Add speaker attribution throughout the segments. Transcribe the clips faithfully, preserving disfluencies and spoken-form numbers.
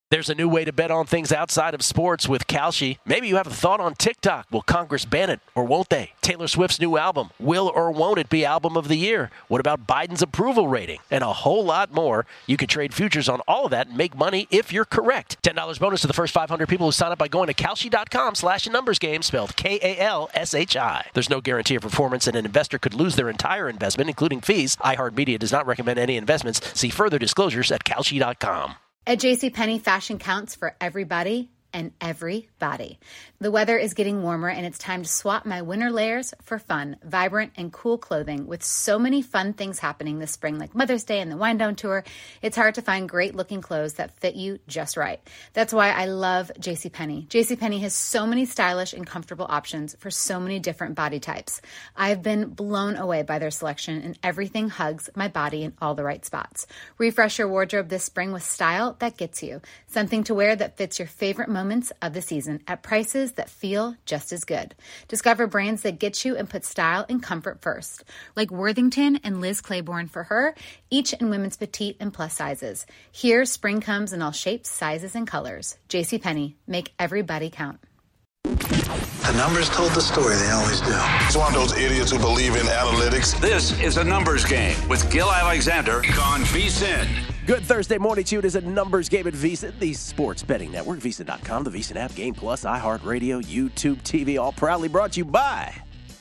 Speaker 1: There's a new way to bet on things outside of sports with Kalshi. Maybe you have a thought on TikTok. Will Congress ban it or won't they? Taylor Swift's new album. Will or won't it be album of the year? What about Biden's approval rating? And a whole lot more. You can trade futures on all of that and make money if you're correct. ten dollars bonus to the first five hundred people who sign up by going to Kalshi.com slash numbers game, spelled K A L S H I. There's no guarantee of performance, and an investor could lose their entire investment, including fees. iHeartMedia does not recommend any investments. See further disclosures at Kalshi dot com.
Speaker 2: At JCPenney, fashion counts for everybody and everybody. The weather is getting warmer, and it's time to swap my winter layers for fun, vibrant, and cool clothing. With so many fun things happening this spring, like Mother's Day and the Wind Down Tour, it's hard to find great-looking clothes that fit you just right. That's why I love JCPenney. JCPenney has so many stylish and comfortable options for so many different body types. I've been blown away by their selection, and everything hugs my body in all the right spots. Refresh your wardrobe this spring with style that gets you. Something to wear that fits your favorite moments of the season at prices that feel just as good. Discover brands that get you and put style and comfort first, like Worthington and Liz Claiborne for her, each in women's petite and plus sizes. Here, spring comes in all shapes, sizes, and colors. JCPenney, make everybody count.
Speaker 3: The numbers told the story, they always do.
Speaker 4: It's one of those idiots who believe in analytics.
Speaker 5: This is a numbers game with Gil Alexander on VSiN.
Speaker 1: Good Thursday morning to you. It is a numbers game at VSiN, the sports betting network, VSiN dot com, the VSiN app, Game Plus, iHeartRadio, YouTube T V, all proudly brought to you by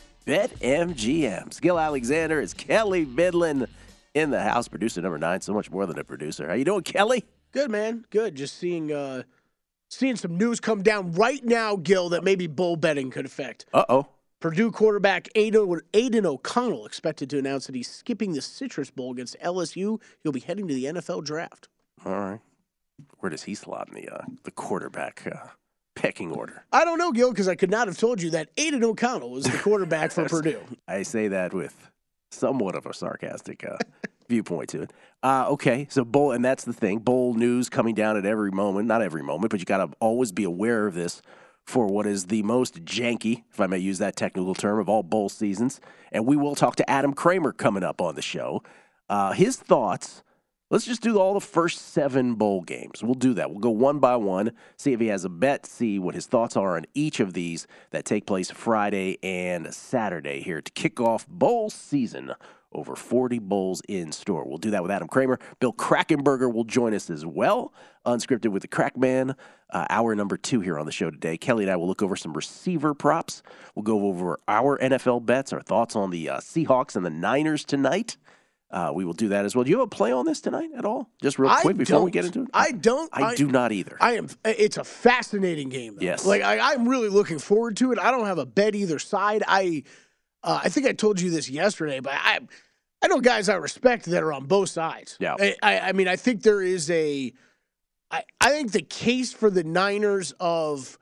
Speaker 1: BetMGM. Gil Alexander is Kelly Midland in the house, producer number nine, so much more than a producer. How you doing, Kelly?
Speaker 6: Good, man. Good. Just seeing uh, seeing some news come down right now, Gil, that maybe bull betting could affect.
Speaker 1: Uh-oh.
Speaker 6: Purdue quarterback Aiden, Aiden O'Connell expected to announce that he's skipping the Citrus Bowl against L S U. He'll be heading to the N F L draft.
Speaker 1: All right. Where does he slot in the uh, the quarterback uh, pecking order?
Speaker 6: I don't know, Gil, because I could not have told you that Aiden O'Connell was the quarterback for Purdue.
Speaker 1: I say that with somewhat of a sarcastic uh, viewpoint to it. Uh, okay, so bowl, and that's the thing. Bowl news coming down at every moment. Not every moment, but you got to always be aware of this for what is the most janky, if I may use that technical term, of all bowl seasons. And we will talk to Adam Kramer coming up on the show. Uh, his thoughts, let's just do all the first seven bowl games. We'll do that. We'll go one by one, see if he has a bet, see what his thoughts are on each of these that take place Friday and Saturday here to kick off bowl season. Over forty bowls in store. We'll do that with Adam Kramer. Bill Krackomberger will join us as well. Unscripted with the Crackman. Uh, hour number two here on the show today. Kelly and I will look over some receiver props. We'll go over our N F L bets, our thoughts on the uh, Seahawks and the Niners tonight. Uh, we will do that as well. Do you have a play on this tonight at all? Just real quick
Speaker 6: I
Speaker 1: before
Speaker 6: don't.
Speaker 1: we get into it.
Speaker 6: I don't.
Speaker 1: I, I do not either.
Speaker 6: I am. It's a fascinating game, though.
Speaker 1: Yes.
Speaker 6: Like I, I'm really looking forward to it. I don't have a bet either side. I, uh, I think I told you this yesterday, but I, I know guys I respect that are on both sides.
Speaker 1: Yeah.
Speaker 6: I, I, I mean, I think there is a, I, I think the case for the Niners of.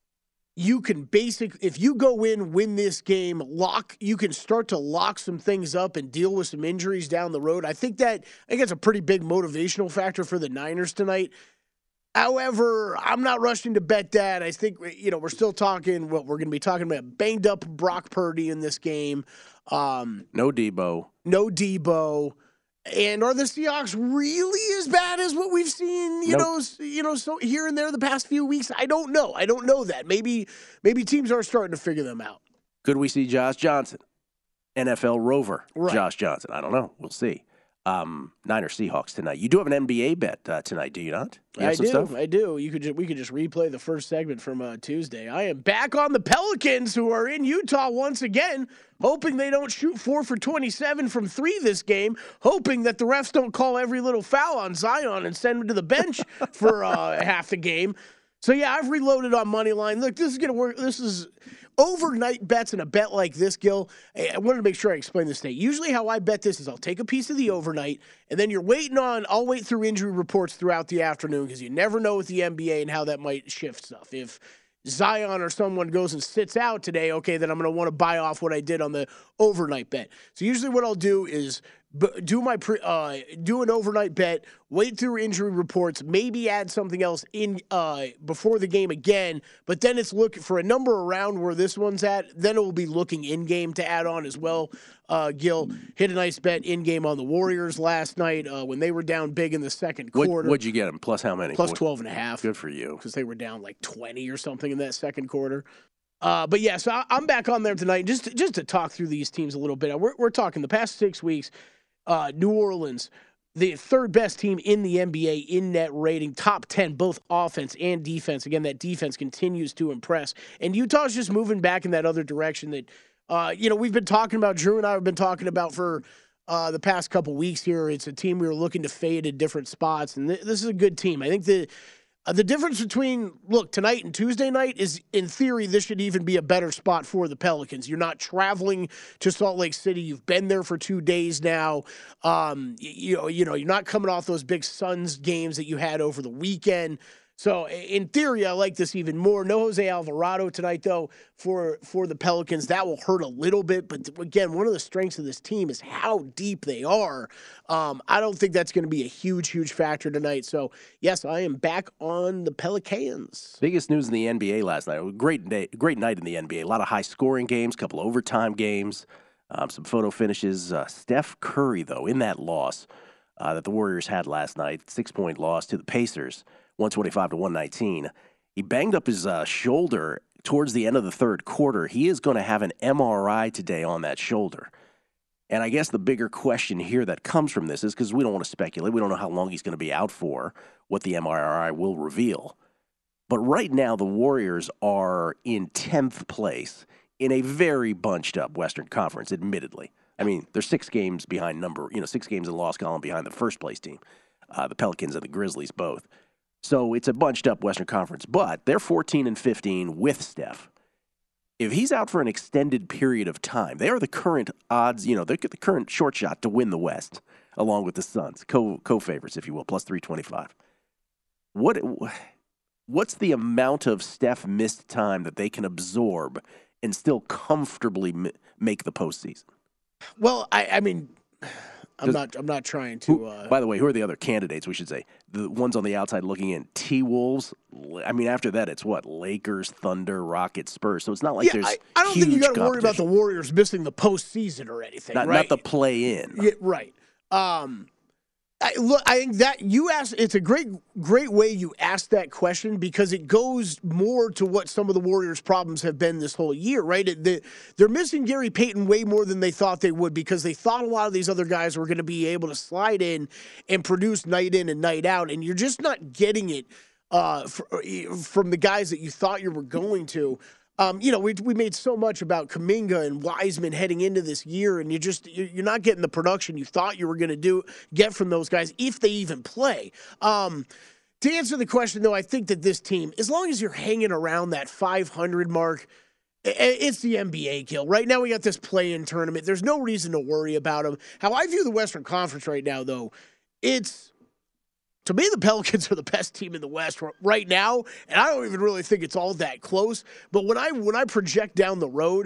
Speaker 6: You can basic if you go in, win this game, lock. You can start to lock some things up and deal with some injuries down the road. I think that I think that's a pretty big motivational factor for the Niners tonight. However, I'm not rushing to bet that. I think you know we're still talking. What we're going to be talking about banged up Brock Purdy in this game. Um,
Speaker 1: no Debo.
Speaker 6: No Debo. And are the Seahawks really as bad as what we've seen, you
Speaker 1: nope.
Speaker 6: know, you know, so here and there the past few weeks? I don't know. I don't know that. Maybe maybe teams are starting to figure them out.
Speaker 1: Could we see Josh Johnson, N F L rover
Speaker 6: right.
Speaker 1: Josh Johnson? I don't know. We'll see. Um, Niners Seahawks tonight. You do have an N B A bet uh, tonight, do you not? You
Speaker 6: I do.
Speaker 1: Stuff?
Speaker 6: I do. You could ju- we could just replay the first segment from uh, Tuesday. I am back on the Pelicans, who are in Utah once again, hoping they don't shoot four for twenty-seven from three this game, hoping that the refs don't call every little foul on Zion and send him to the bench for uh, half the game. So yeah, I've reloaded on money line. Look, this is gonna work. This is. Overnight bets in a bet like this, Gil, I wanted to make sure I explain this today. Usually how I bet this is I'll take a piece of the overnight, and then you're waiting on, I'll wait through injury reports throughout the afternoon because you never know with the N B A and how that might shift stuff. If Zion or someone goes and sits out today, okay, then I'm going to want to buy off what I did on the overnight bet. So usually what I'll do is b- do my pre, uh, do an overnight bet, wait through injury reports, maybe add something else in uh, before the game again. But then it's looking for a number around where this one's at. Then it will be looking in game to add on as well. Uh, Gil hit a nice bet in game on the Warriors last night uh, when they were down big in the second
Speaker 1: what,
Speaker 6: quarter.
Speaker 1: What'd you get them? Plus how many?
Speaker 6: Plus twelve and a half.
Speaker 1: Good for you.
Speaker 6: Because they were down like twenty or something in that second quarter. Uh, but yeah, so I, I'm back on there tonight just to, just to talk through these teams a little bit. We're, we're talking the past six weeks. Uh, New Orleans, the third best team in the N B A in net rating, top ten, both offense and defense. Again, that defense continues to impress. And Utah's just moving back in that other direction that, uh, you know, we've been talking about, Drew and I have been talking about for uh, the past couple weeks here. It's a team we were looking to fade at different spots. And th- this is a good team. I think the Uh, the difference between, look, tonight and Tuesday night is, in theory, this should even be a better spot for the Pelicans. You're not traveling to Salt Lake City. You've been there for two days now. Um, you, you know, you know, you're not coming off those big Suns games that you had over the weekend. So, in theory, I like this even more. No Jose Alvarado tonight, though, for for the Pelicans. That will hurt a little bit. But, again, one of the strengths of this team is how deep they are. Um, I don't think that's going to be a huge, huge factor tonight. So, yes, I am back on the Pelicans.
Speaker 1: Biggest news in the N B A last night. Great day, great night in the N B A. A lot of high-scoring games, couple overtime games, um, some photo finishes. Uh, Steph Curry, though, in that loss uh, that the Warriors had last night, six-point loss to the Pacers, one twenty-five to one nineteen. He banged up his uh, shoulder towards the end of the third quarter. He is going to have an M R I today on that shoulder. And I guess the bigger question here that comes from this is, because we don't want to speculate, we don't know how long he's going to be out for, what the M R I will reveal. But right now, the Warriors are in tenth place in a very bunched up Western Conference, admittedly. I mean, they're six games behind number, you know, six games in the loss column behind the first place team, uh, the Pelicans and the Grizzlies both. So it's a bunched up Western Conference, but they're fourteen and fifteen with Steph. If he's out for an extended period of time, they are the current odds, you know, they're the current short shot to win the West, along with the Suns, co co-favorites, if you will, plus three twenty-five. What what's the amount of Steph missed time that they can absorb and still comfortably m- make the postseason?
Speaker 6: Well, I, I mean, I'm not. I'm not trying to. Uh,
Speaker 1: who, by the way, who are the other candidates? We should say the ones on the outside looking in. T-Wolves. I mean, after that, it's what Lakers, Thunder, Rockets, Spurs. So it's not like
Speaker 6: yeah,
Speaker 1: there's.
Speaker 6: I, I don't
Speaker 1: huge
Speaker 6: think you got to worry about the Warriors missing the postseason or anything.
Speaker 1: Not,
Speaker 6: right?
Speaker 1: not the play-in.
Speaker 6: Yeah, right. Um, I, look, I think that you asked. It's a great, great way you asked that question because it goes more to what some of the Warriors' problems have been this whole year. Right? It, the, they're missing Gary Payton way more than they thought they would because they thought a lot of these other guys were going to be able to slide in and produce night in and night out, and you're just not getting it uh, for, from the guys that you thought you were going to. Um, you know, we we made so much about Kuminga and Wiseman heading into this year, and you just you're not getting the production you thought you were going to do get from those guys if they even play. Um, to answer the question, though, I think that this team, as long as you're hanging around that five hundred mark, it's the N B A, Gil. Right now, we got this play-in tournament. There's no reason to worry about them. How I view the Western Conference right now, though, it's. To me, the Pelicans are the best team in the West right now, and I don't even really think it's all that close. But when I when I project down the road,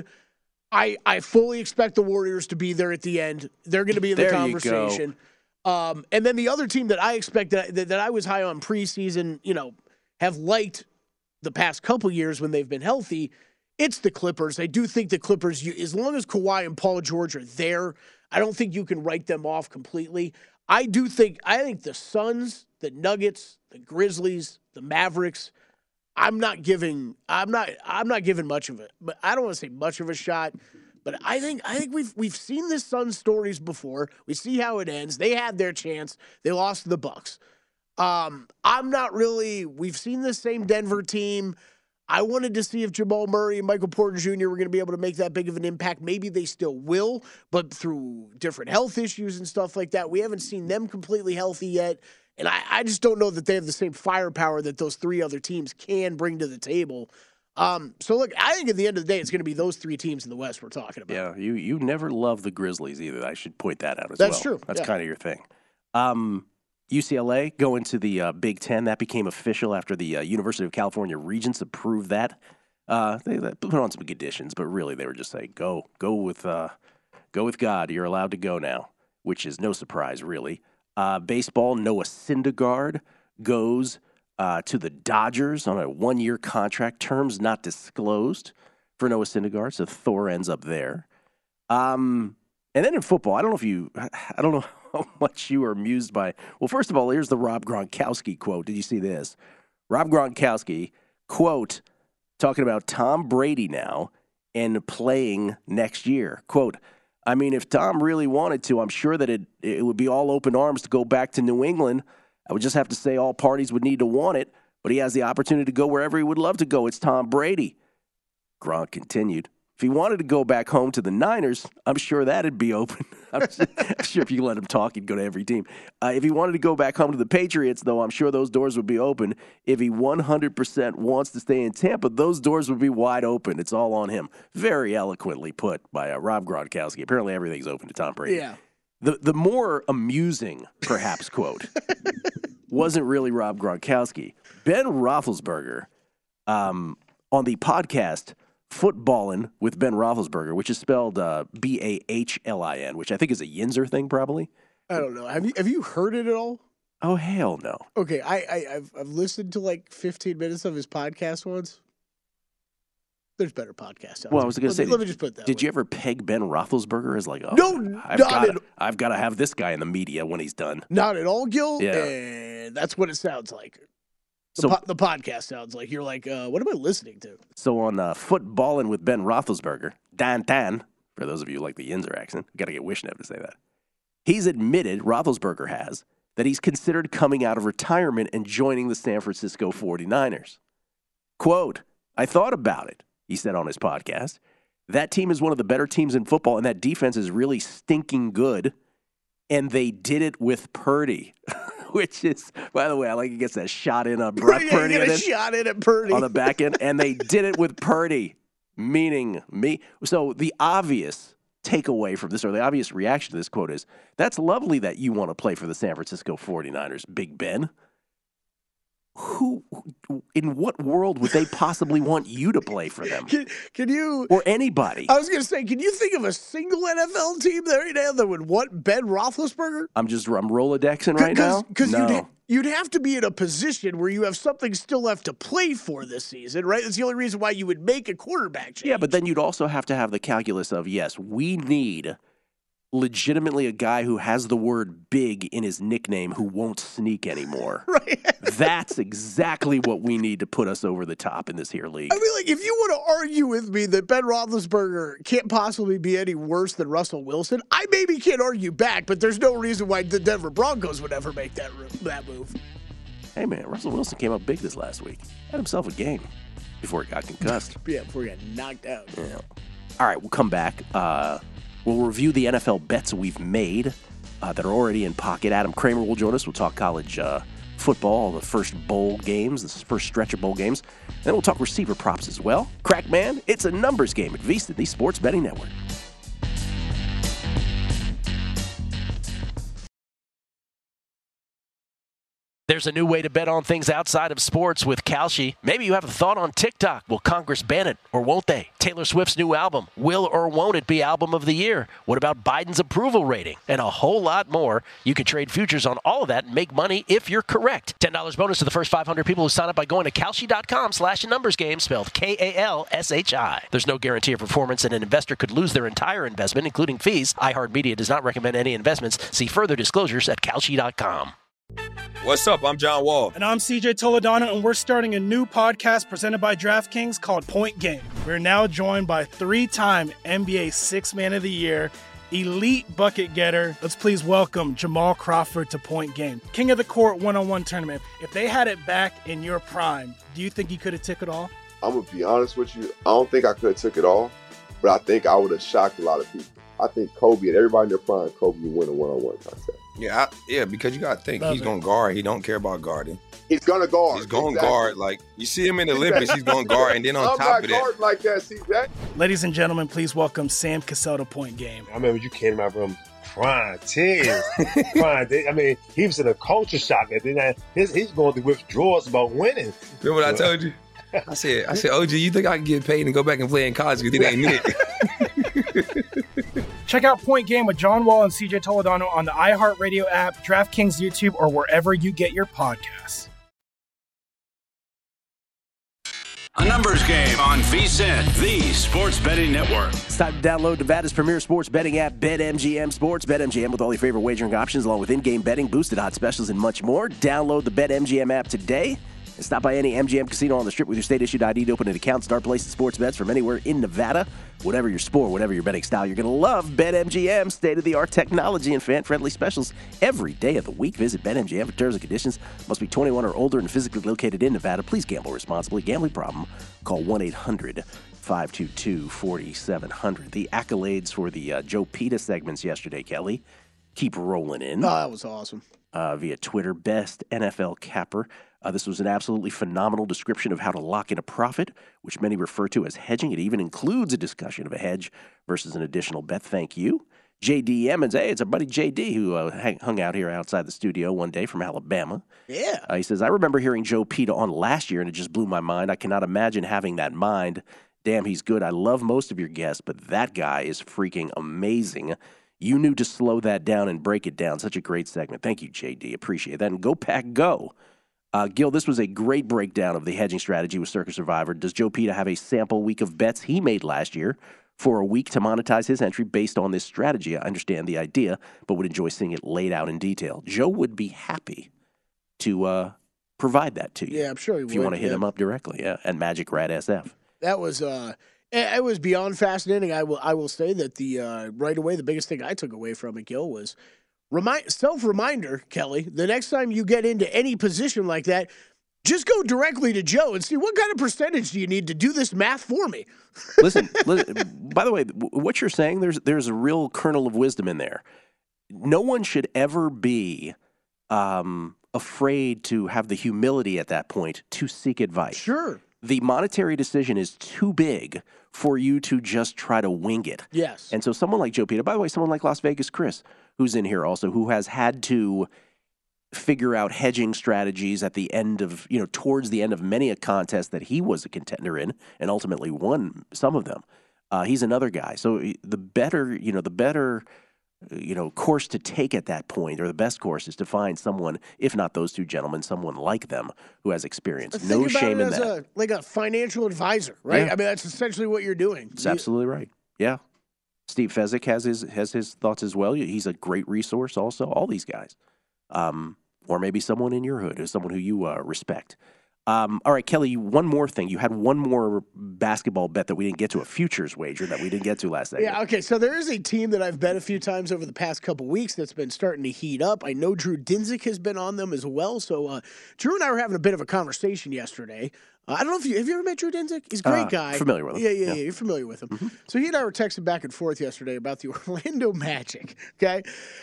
Speaker 6: I I fully expect the Warriors to be there at the end. They're going to be in the
Speaker 1: There you
Speaker 6: conversation. Um, and then the other team that I expect that, that that I was high on preseason, you know, have liked the past couple years when they've been healthy, it's the Clippers. I do think the Clippers, you, as long as Kawhi and Paul George are there, I don't think you can write them off completely. I do think I think the Suns, the Nuggets, the Grizzlies, the Mavericks, I'm not giving I'm not I'm not giving much of it. But I don't want to say much of a shot, but I think I think we've we've seen the Suns stories before. We see how it ends. They had their chance. They lost to the Bucks. Um, I'm not really we've seen the same Denver team. I wanted to see if Jamal Murray and Michael Porter Junior were going to be able to make that big of an impact. Maybe they still will, but through different health issues and stuff like that, we haven't seen them completely healthy yet. And I, I just don't know that they have the same firepower that those three other teams can bring to the table. Um, so, look, I think at the end of the day, it's going to be those three teams in the West we're talking about.
Speaker 1: Yeah, you you never loved the Grizzlies either. I should point that out as
Speaker 6: That's
Speaker 1: well.
Speaker 6: That's true.
Speaker 1: That's
Speaker 6: yeah.
Speaker 1: kind of your thing. Um, U C L A going to the uh, Big Ten. That became official after the uh, University of California Regents approved that. Uh, they, they put on some conditions, but really they were just saying, go, go with, uh, go with God. You're allowed to go now. which is no surprise, really. Uh, baseball, Noah Syndergaard goes uh, to the Dodgers on a one-year contract, terms not disclosed for Noah Syndergaard, so Thor ends up there. Um, and then in football, I don't know if you, I don't know how much you are amused by. Well, first of all, here's the Rob Gronkowski quote. Did you see this? Rob Gronkowski, quote, talking about Tom Brady now and playing next year. Quote, I mean, if Tom really wanted to, I'm sure that it it would be all open arms to go back to New England. I would just have to say all parties would need to want it, but he has the opportunity to go wherever he would love to go. It's Tom Brady. Gronk continued. If he wanted to go back home to the Niners, I'm sure that'd be open. I'm sure if you let him talk, he'd go to every team. Uh, if he wanted to go back home to the Patriots, though, I'm sure those doors would be open. If he one hundred percent wants to stay in Tampa, those doors would be wide open. It's all on him. Very eloquently put by uh, Rob Gronkowski. Apparently everything's open to Tom Brady.
Speaker 6: Yeah.
Speaker 1: The, the more amusing, perhaps, quote wasn't really Rob Gronkowski. Ben Roethlisberger, um, on the podcast Footballin' with Ben Roethlisberger, which is spelled uh, B A H L I N, which I think is a Yinzer thing, probably.
Speaker 6: I don't know. Have you have you heard it at all?
Speaker 1: Oh, hell no.
Speaker 6: Okay, I, I I've I've listened to like fifteen minutes of his podcast once. There's better podcasts out
Speaker 1: Well,
Speaker 6: there.
Speaker 1: I was going to say,
Speaker 6: let, let
Speaker 1: did,
Speaker 6: me just put it that
Speaker 1: did
Speaker 6: way.
Speaker 1: you ever peg Ben Roethlisberger as like, oh,
Speaker 6: No,
Speaker 1: I've
Speaker 6: not
Speaker 1: got
Speaker 6: at-
Speaker 1: I've got to have this guy in the media when he's done.
Speaker 6: Not at all, Gil.
Speaker 1: Yeah.
Speaker 6: And that's what it sounds like. The,
Speaker 1: So-
Speaker 6: po- the podcast sounds like you're like, uh, what am I listening to?
Speaker 1: So on uh, Footballin' with Ben Roethlisberger, Dan Dan, for those of you who like the Yinzer accent, got to get Wishnev to say that. He's admitted, Roethlisberger has, that he's considered coming out of retirement and joining the San Francisco forty-niners. Quote, I thought about it, he said on his podcast. That team is one of the better teams in football, and that defense is really stinking good. And they did it with Purdy, which is, by the way, I like he gets that shot in on Brock
Speaker 6: Yeah,
Speaker 1: Purdy
Speaker 6: you
Speaker 1: and
Speaker 6: get a
Speaker 1: then
Speaker 6: shot in at Purdy.
Speaker 1: on the back end. And they did it with Purdy, meaning me. So the obvious takeaway from this, or the obvious reaction to this quote is, that's lovely that you want to play for the San Francisco forty-niners, Big Ben. Who, in what world would they possibly want you to play for them?
Speaker 6: Can, can you?
Speaker 1: Or anybody?
Speaker 6: I was going to say, can you think of a single N F L team there now that would want Ben Roethlisberger?
Speaker 1: I'm just, I'm Rolodexing right now?
Speaker 6: Because
Speaker 1: No.
Speaker 6: you'd, ha- you'd have to be in a position where you have something still left to play for this season, right? That's the only reason why you would make a quarterback change.
Speaker 1: Yeah, but then you'd also have to have the calculus of, yes, we need legitimately a guy who has the word big in his nickname who won't sneak anymore.
Speaker 6: Right.
Speaker 1: That's exactly what we need to put us over the top in this here league.
Speaker 6: I mean, like, if you want to argue with me that Ben Roethlisberger can't possibly be any worse than Russell Wilson, I maybe can't argue back, but there's no reason why the Denver Broncos would ever make that that move.
Speaker 1: Hey, man, Russell Wilson came up big this last week. Had himself a game before he got concussed.
Speaker 6: Yeah, before he got knocked out.
Speaker 1: Yeah. All right, we'll come back. Uh, we'll review the N F L bets we've made uh, that are already in pocket. Adam Kramer will join us. We'll talk college uh, football, the first bowl games, the first stretch of bowl games. And then we'll talk receiver props as well. Crackman, it's a numbers game at VSiN, the Sports Betting Network. There's a new way to bet on things outside of sports with Kalshi. Maybe you have a thought on TikTok. Will Congress ban it or won't they? Taylor Swift's new album. Will or won't it be album of the year? What about Biden's approval rating? And a whole lot more. You can trade futures on all of that and make money if you're correct. ten dollars bonus to the first five hundred people who sign up by going to Kalshi.com slash numbers game, spelled K A L S H I. There's no guarantee of performance, and an investor could lose their entire investment, including fees. iHeartMedia does not recommend any investments. See further disclosures at Kalshi dot com.
Speaker 7: What's up? I'm John Wall.
Speaker 8: And I'm C J Toledano, and we're starting a new podcast presented by DraftKings called Point Game. We're now joined by three-time N B A Sixth Man of the Year, elite bucket getter. Let's please welcome Jamal Crawford to Point Game. King of the Court one-on-one tournament. If they had it back in your prime, do you think you could have took it all?
Speaker 9: I'm going to be honest with you. I don't think I could have took it all, but I think I would have shocked a lot of people. I think Kobe and everybody in their prime, Kobe would win a one-on-one contest.
Speaker 7: Yeah, I, yeah, because you got to think,
Speaker 8: Love
Speaker 7: he's
Speaker 8: it.
Speaker 7: going to guard. He don't care about guarding.
Speaker 9: He's going to guard.
Speaker 7: He's going to
Speaker 9: Exactly.
Speaker 7: guard. Like, you see him in the Olympics, he's going to guard. And then on
Speaker 9: I'm
Speaker 7: top
Speaker 9: not
Speaker 7: of that,
Speaker 9: guarding like that, C J.
Speaker 8: Ladies and gentlemen, please welcome Sam Cassell to Point Game.
Speaker 10: I remember you came out from crying, tears, crying. I mean, he was in a culture shock. And then I, his, he's going through withdrawals about winning.
Speaker 7: remember what I told you? I said, I said, O G, you think I can get paid and go back and play in college because it ain't it?
Speaker 8: Check out Point Game with John Wall and C J Toledano on the iHeartRadio app, DraftKings YouTube, or wherever you get your podcasts.
Speaker 5: A numbers game on VSiN, the sports betting network.
Speaker 1: It's time to download Nevada's premier sports betting app, BetMGM Sports. BetMGM with all your favorite wagering options, along with in-game betting, boosted odds specials, and much more. Download the BetMGM app today and stop by any M G M casino on the Strip with your state-issued I D to open an account. Start placing sports bets from anywhere in Nevada. Whatever your sport, whatever your betting style, you're going to love BetMGM. State-of-the-art technology and fan-friendly specials every day of the week. Visit BetMGM for terms and conditions. Must be twenty-one or older and physically located in Nevada. Please gamble responsibly. Gambling problem? Call one eight hundred five two two four seven zero zero. The accolades for the uh, Joe Pita segments yesterday, Kelly, keep rolling in.
Speaker 6: Oh, that was awesome.
Speaker 1: Uh, via Twitter, best N F L capper. Uh, this was an absolutely phenomenal description of how to lock in a profit, which many refer to as hedging. It even includes a discussion of a hedge versus an additional bet. Thank you. J D Emmons, hey, it's our buddy J D who uh, hang, hung out here outside the studio one day from Alabama.
Speaker 6: Yeah.
Speaker 1: Uh, he says, I remember hearing Joe Pita on last year, and it just blew my mind. I cannot imagine having that mind. Damn, he's good. I love most of your guests, but that guy is freaking amazing. You knew to slow that down and break it down. Such a great segment. Thank you, J D. Appreciate that. And go Pack Go. Uh, Gil, this was a great breakdown of the hedging strategy with Circa Survivor. Does Joe Pita have a sample week of bets he made last year for a week to monetize his entry based on this strategy? I understand the idea, but would enjoy seeing it laid out in detail. Joe would be happy to uh, provide that to you.
Speaker 6: Yeah, I'm sure he
Speaker 1: if
Speaker 6: would.
Speaker 1: If you want to hit
Speaker 6: yeah.
Speaker 1: him up directly, yeah, at Magic Rat S F.
Speaker 6: That was uh, it was beyond fascinating. I will I will say that the uh, right away the biggest thing I took away from it, Gil, was remind self reminder, Kelly. The next time you get into any position like that, just go directly to Joe and see what kind of percentage do you need to do this math for me.
Speaker 1: listen, listen, by the way, what you're saying, there's there's a real kernel of wisdom in there. No one should ever be um, afraid to have the humility at that point to seek advice.
Speaker 6: Sure.
Speaker 1: The monetary decision is too big for you to just try to wing it.
Speaker 6: Yes.
Speaker 1: And so someone like Joe Pita, by the way, someone like Las Vegas Chris, who's in here also, who has had to figure out hedging strategies at the end of, you know, towards the end of many a contest that he was a contender in and ultimately won some of them. Uh, he's another guy. So the better, you know, the better, you know, course to take at that point, or the best course, is to find someone, if not those two gentlemen, someone like them who has experience.
Speaker 6: Think
Speaker 1: No
Speaker 6: about
Speaker 1: shame
Speaker 6: it
Speaker 1: in
Speaker 6: as
Speaker 1: that.
Speaker 6: A, like a financial advisor, right?
Speaker 1: Yeah.
Speaker 6: I mean, that's essentially what you're doing.
Speaker 1: That's absolutely right. Yeah. Steve Fezzik has his has his thoughts as well. He's a great resource also, all these guys. Um, or maybe someone in your hood, or someone who you uh, respect. Um, all right, Kelly, one more thing. You had one more basketball bet that we didn't get to, a futures wager that we didn't get to last night.
Speaker 6: Yeah, okay, so there is a team that I've bet a few times over the past couple weeks that's been starting to heat up. I know Drew Dinsick has been on them as well. So uh, Drew and I were having a bit of a conversation yesterday. Uh, I don't know if you have you ever met Drew Dinsick? He's a great
Speaker 1: Uh,
Speaker 6: guy.
Speaker 1: familiar with him.
Speaker 6: Yeah, yeah,
Speaker 1: Yeah.
Speaker 6: yeah. You're familiar with him. Mm-hmm. So he and I were texting back and forth yesterday about the Orlando Magic. Okay,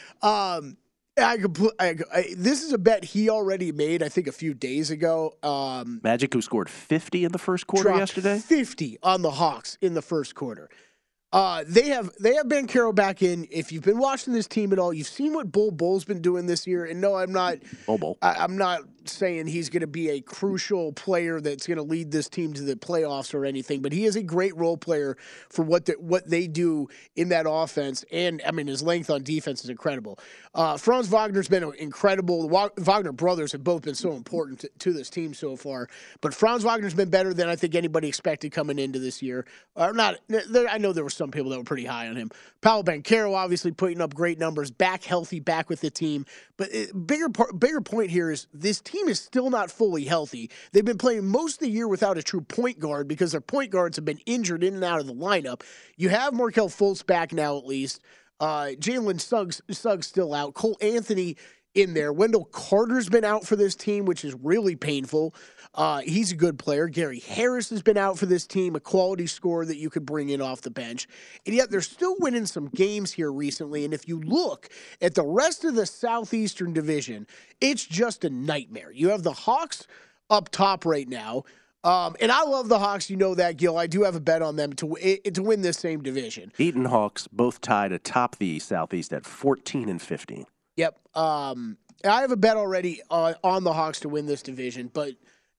Speaker 6: um, I, compl- I, I this is a bet he already made, I think, a few days ago. Um,
Speaker 1: Magic, who scored fifty in the first quarter
Speaker 6: dropped
Speaker 1: yesterday.
Speaker 6: fifty on the Hawks in the first quarter. Uh, they have they have Ben Carroll back in. If you've been watching this team at all, you've seen what Bull Bull's been doing this year. And no, I'm not.
Speaker 1: Bull Bull.
Speaker 6: I, I'm not saying he's going to be a crucial player that's going to lead this team to the playoffs or anything. But he is a great role player for what the, what they do in that offense. And I mean, his length on defense is incredible. Uh, Franz Wagner's been incredible. The Wagner brothers have both been so important to, to this team so far. But Franz Wagner's been better than I think anybody expected coming into this year. Or not. There, I know there were some people that were pretty high on him. Paolo Banchero obviously putting up great numbers, back healthy, back with the team. But it, bigger part, bigger point here is this team is still not fully healthy. They've been playing most of the year without a true point guard because their point guards have been injured in and out of the lineup. You have Markelle Fultz back now at least. Uh, Jalen Suggs, Suggs still out. Cole Anthony in there. Wendell Carter's been out for this team, which is really painful. Uh, he's a good player. Gary Harris has been out for this team, a quality scorer that you could bring in off the bench. And yet they're still winning some games here recently. And if you look at the rest of the Southeastern Division, it's just a nightmare. You have the Hawks up top right now. Um, and I love the Hawks. You know that, Gil. I do have a bet on them to to win this same division.
Speaker 1: Heat and Hawks both tied atop the Southeast at fourteen and fifteen.
Speaker 6: Yep. Um, I have a bet already uh, on the Hawks to win this division, but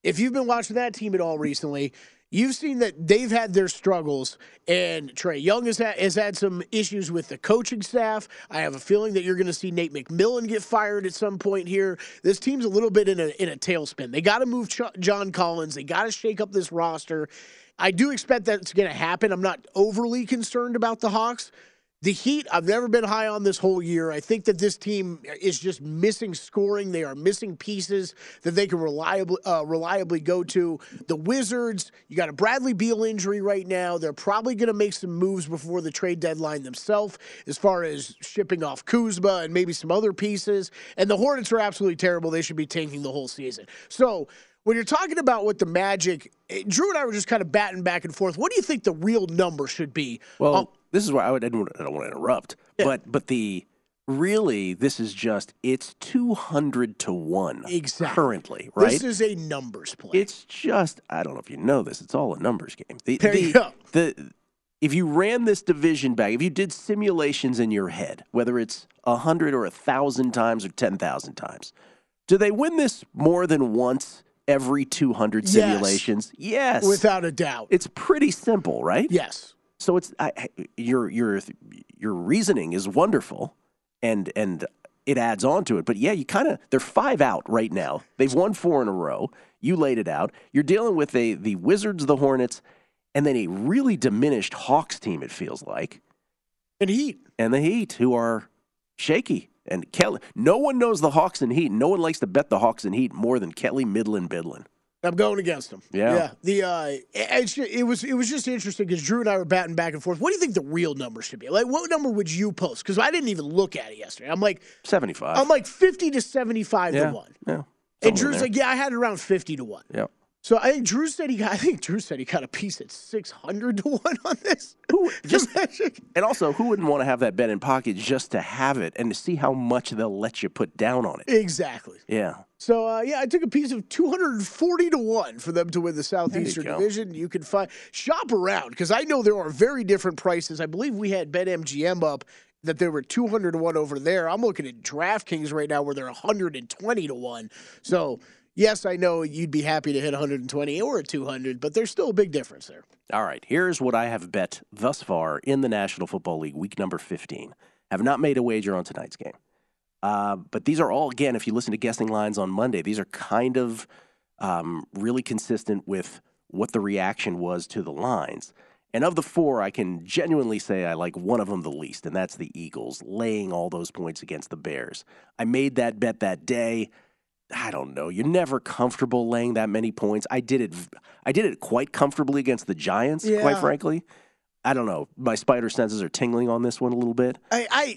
Speaker 6: if you've been watching that team at all recently, you've seen that they've had their struggles, and Trae Young has had, has had some issues with the coaching staff. I have a feeling that you're going to see Nate McMillan get fired at some point here. This team's a little bit in a in a tailspin. They got to move Ch- John Collins. They got to shake up this roster. I do expect that's going to happen. I'm not overly concerned about the Hawks. The Heat, I've never been high on this whole year. I think that this team is just missing scoring. They are missing pieces that they can reliably uh, reliably go to. The Wizards, you got a Bradley Beal injury right now. They're probably going to make some moves before the trade deadline themselves as far as shipping off Kuzma and maybe some other pieces. And the Hornets are absolutely terrible. They should be tanking the whole season. So when you're talking about what the Magic, Drew and I were just kind of batting back and forth. What do you think the real number should be?
Speaker 1: Well,
Speaker 6: um,
Speaker 1: this is why I, would, I, don't, I don't want to interrupt,
Speaker 6: Yeah.
Speaker 1: but but the really this is just it's two hundred to one
Speaker 6: Exactly.
Speaker 1: currently, right?
Speaker 6: This is a numbers play.
Speaker 1: It's just I don't know if you know this. It's all a numbers game. The,
Speaker 6: There
Speaker 1: the,
Speaker 6: you go.
Speaker 1: The if you ran this division back, if you did simulations in your head, whether it's a hundred or a thousand times or ten thousand times, do they win this more than once every two hundred
Speaker 6: Yes.
Speaker 1: simulations? Yes,
Speaker 6: Without a doubt.
Speaker 1: It's pretty simple, right?
Speaker 6: Yes.
Speaker 1: So it's I, I- your your your reasoning is wonderful, and and it adds on to it. But yeah, you kind of they're five out right now. They've won four in a row. You laid it out. You're dealing with a the Wizards, the Hornets, and then a really diminished Hawks team. It feels like,
Speaker 6: And Heat.
Speaker 1: and the Heat, who are shaky. And Kelly, no one knows the Hawks and Heat. No one likes to bet the Hawks and Heat more than Kelly Midland Bidlin.
Speaker 6: I'm going against them.
Speaker 1: Yeah.
Speaker 6: Yeah. The uh, it, it's ju- it was it was just interesting because Drew and I were batting back and forth. What do you think the real number should be? Like, what number would you post? Because I didn't even look at it yesterday. I'm like
Speaker 1: seventy-five.
Speaker 6: I'm like fifty to seventy-five
Speaker 1: yeah,
Speaker 6: to one.
Speaker 1: yeah.
Speaker 6: And
Speaker 1: Somewhere in
Speaker 6: Drew's
Speaker 1: there.
Speaker 6: like, yeah, I had it around fifty to one.
Speaker 1: Yep.
Speaker 6: So I think Drew said he got. I think Drew said he got a piece at six hundred to one on this.
Speaker 1: Who just
Speaker 6: Magic.
Speaker 1: and also who wouldn't want to have that bet in pocket just to have it and to see how much they'll let you put down on it?
Speaker 6: Exactly.
Speaker 1: Yeah.
Speaker 6: So, uh, yeah, I took a piece of two hundred forty to one for them to win the Southeastern
Speaker 1: go.
Speaker 6: Division. You can find shop around because I know there are very different prices. I believe we had BetMGM up that there were two hundred to one over there. I'm looking at DraftKings right now where they're one hundred twenty to one. So, yes, I know you'd be happy to hit one hundred twenty or a two hundred, but there's still a big difference there.
Speaker 1: All right. Here's what I have bet thus far in the National Football League, week number fifteen. Have not made a wager on tonight's game. Uh, but these are all, again, if you listen to guessing lines on Monday, these are kind of um, really consistent with what the reaction was to the lines. And of the four, I can genuinely say I like one of them the least, and that's the Eagles, laying all those points against the Bears. I made that bet that day. I don't know. You're never comfortable laying that many points. I did it. I did it quite comfortably against the Giants,
Speaker 6: Yeah.
Speaker 1: quite frankly. I don't know. My spider senses are tingling on this one a little bit.
Speaker 6: I, I,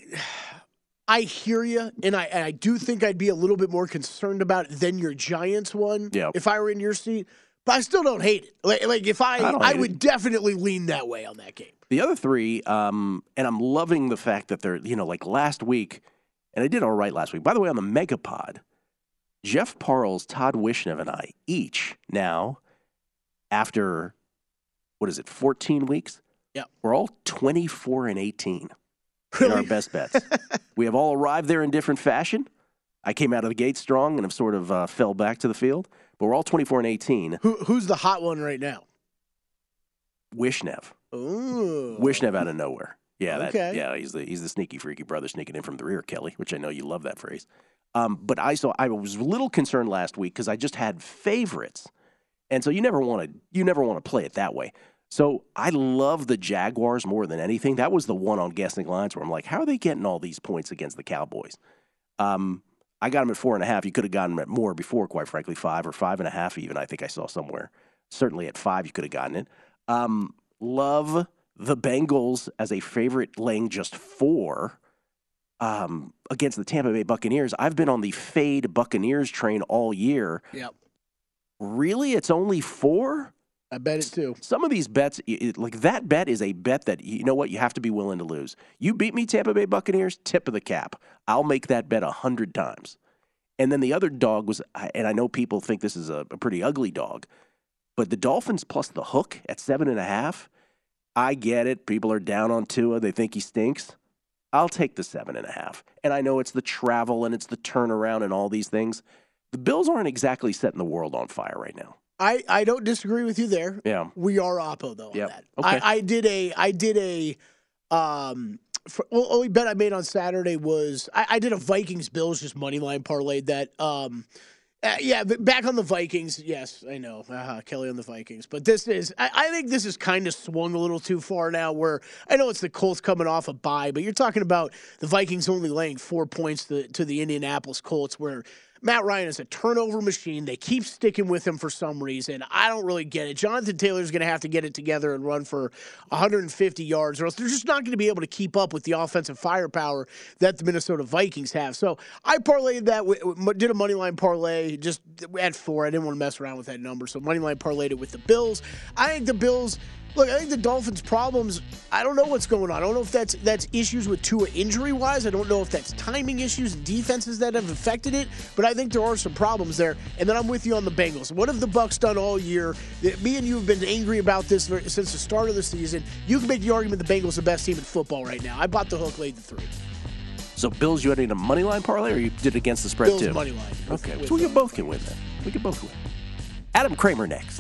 Speaker 6: I hear you, and I, and I do think I'd be a little bit more concerned about it than your Giants one
Speaker 1: Yeah.
Speaker 6: if I were in your seat. But I still don't hate it. Like, like if I,
Speaker 1: I don't
Speaker 6: I,
Speaker 1: hate
Speaker 6: would
Speaker 1: it.
Speaker 6: definitely lean that way on that game.
Speaker 1: The other three, um, and I'm loving the fact that they're, you know, like last week, and I did all right last week. By the way, on the Megapod, Jeff Parles, Todd Wishnev, and I each now, after, what is it, fourteen weeks?
Speaker 6: Yeah.
Speaker 1: We're all twenty-four and eighteen in our
Speaker 6: Really?
Speaker 1: best bets. We have all arrived there in different fashion. I came out of the gate strong and have sort of uh, fell back to the field, but we're all twenty-four and eighteen.
Speaker 6: Who, who's the hot one right now?
Speaker 1: Wishnev.
Speaker 6: Ooh.
Speaker 1: Wishnev out of nowhere. Yeah, that,
Speaker 6: Okay.
Speaker 1: yeah, he's the he's the sneaky freaky brother sneaking in from the rear, Kelly, which I know you love that phrase. Um, but I saw I was a little concerned last week because I just had favorites, and so you never want to you never want to play it that way. So I love the Jaguars more than anything. That was the one on guessing lines where I'm like, how are they getting all these points against the Cowboys? Um, I got them at four and a half. You could have gotten them at more before, quite frankly, five or five and a half even. I think I saw somewhere. Certainly at five, you could have gotten it. Um, love the Bengals as a favorite, laying just four um, against the Tampa Bay Buccaneers. I've been on the fade Buccaneers train all year.
Speaker 6: Yep.
Speaker 1: Really, it's only four?
Speaker 6: I bet it too.
Speaker 1: Some of these bets, it- like that bet is a bet that, you know what, you have to be willing to lose. You beat me, Tampa Bay Buccaneers, tip of the cap. I'll make that bet a hundred times. And then the other dog was, and I know people think this is a, a pretty ugly dog, but the Dolphins plus the hook at seven and a half, I get it. People are down on Tua. They think he stinks. I'll take the seven and a half. And I know it's the travel and it's the turnaround and all these things. the Bills aren't exactly setting the world on fire right now.
Speaker 6: I, I don't disagree with you there.
Speaker 1: Yeah.
Speaker 6: We are Oppo, though,
Speaker 1: Yep.
Speaker 6: on that.
Speaker 1: Okay.
Speaker 6: I, I did a, I did a, um, for, well, only bet I made on Saturday was, I, I did a Vikings-Bills just money line parlayed that, um, uh, yeah, but back on the Vikings, yes, I know, uh, Kelly on the Vikings. But this is, I, I think this is kind of swung a little too far now where, I know it's the Colts coming off a bye, but you're talking about the Vikings only laying four points to, to the Indianapolis Colts where Matt Ryan is a turnover machine. They keep sticking with him for some reason. I don't really get it. Jonathan Taylor's going to have to get it together and run for one hundred fifty yards, or else they're just not going to be able to keep up with the offensive firepower that the Minnesota Vikings have. So I parlayed that, with, did a money line parlay just at four. I didn't want to mess around with that number, so money line parlayed it with the Bills. I think the Bills... Look, I think the Dolphins' problems, I don't know what's going on. I don't know if that's that's issues with Tua injury-wise. I don't know if that's timing issues and defenses that have affected it, but I think there are some problems there. And then I'm with you on the Bengals. What have the Bucs done all year? Me and you have been angry about this since the start of the season. You can make the argument the Bengals are the best team in football right now. I bought the hook, laid the three.
Speaker 1: So, Bills, you had in a money line parlay, or you did it against the spread,
Speaker 6: Bills
Speaker 1: too?
Speaker 6: money line.
Speaker 1: Okay,
Speaker 6: With,
Speaker 1: so we
Speaker 6: uh,
Speaker 1: can both can win then. We can both win. Adam Kramer next.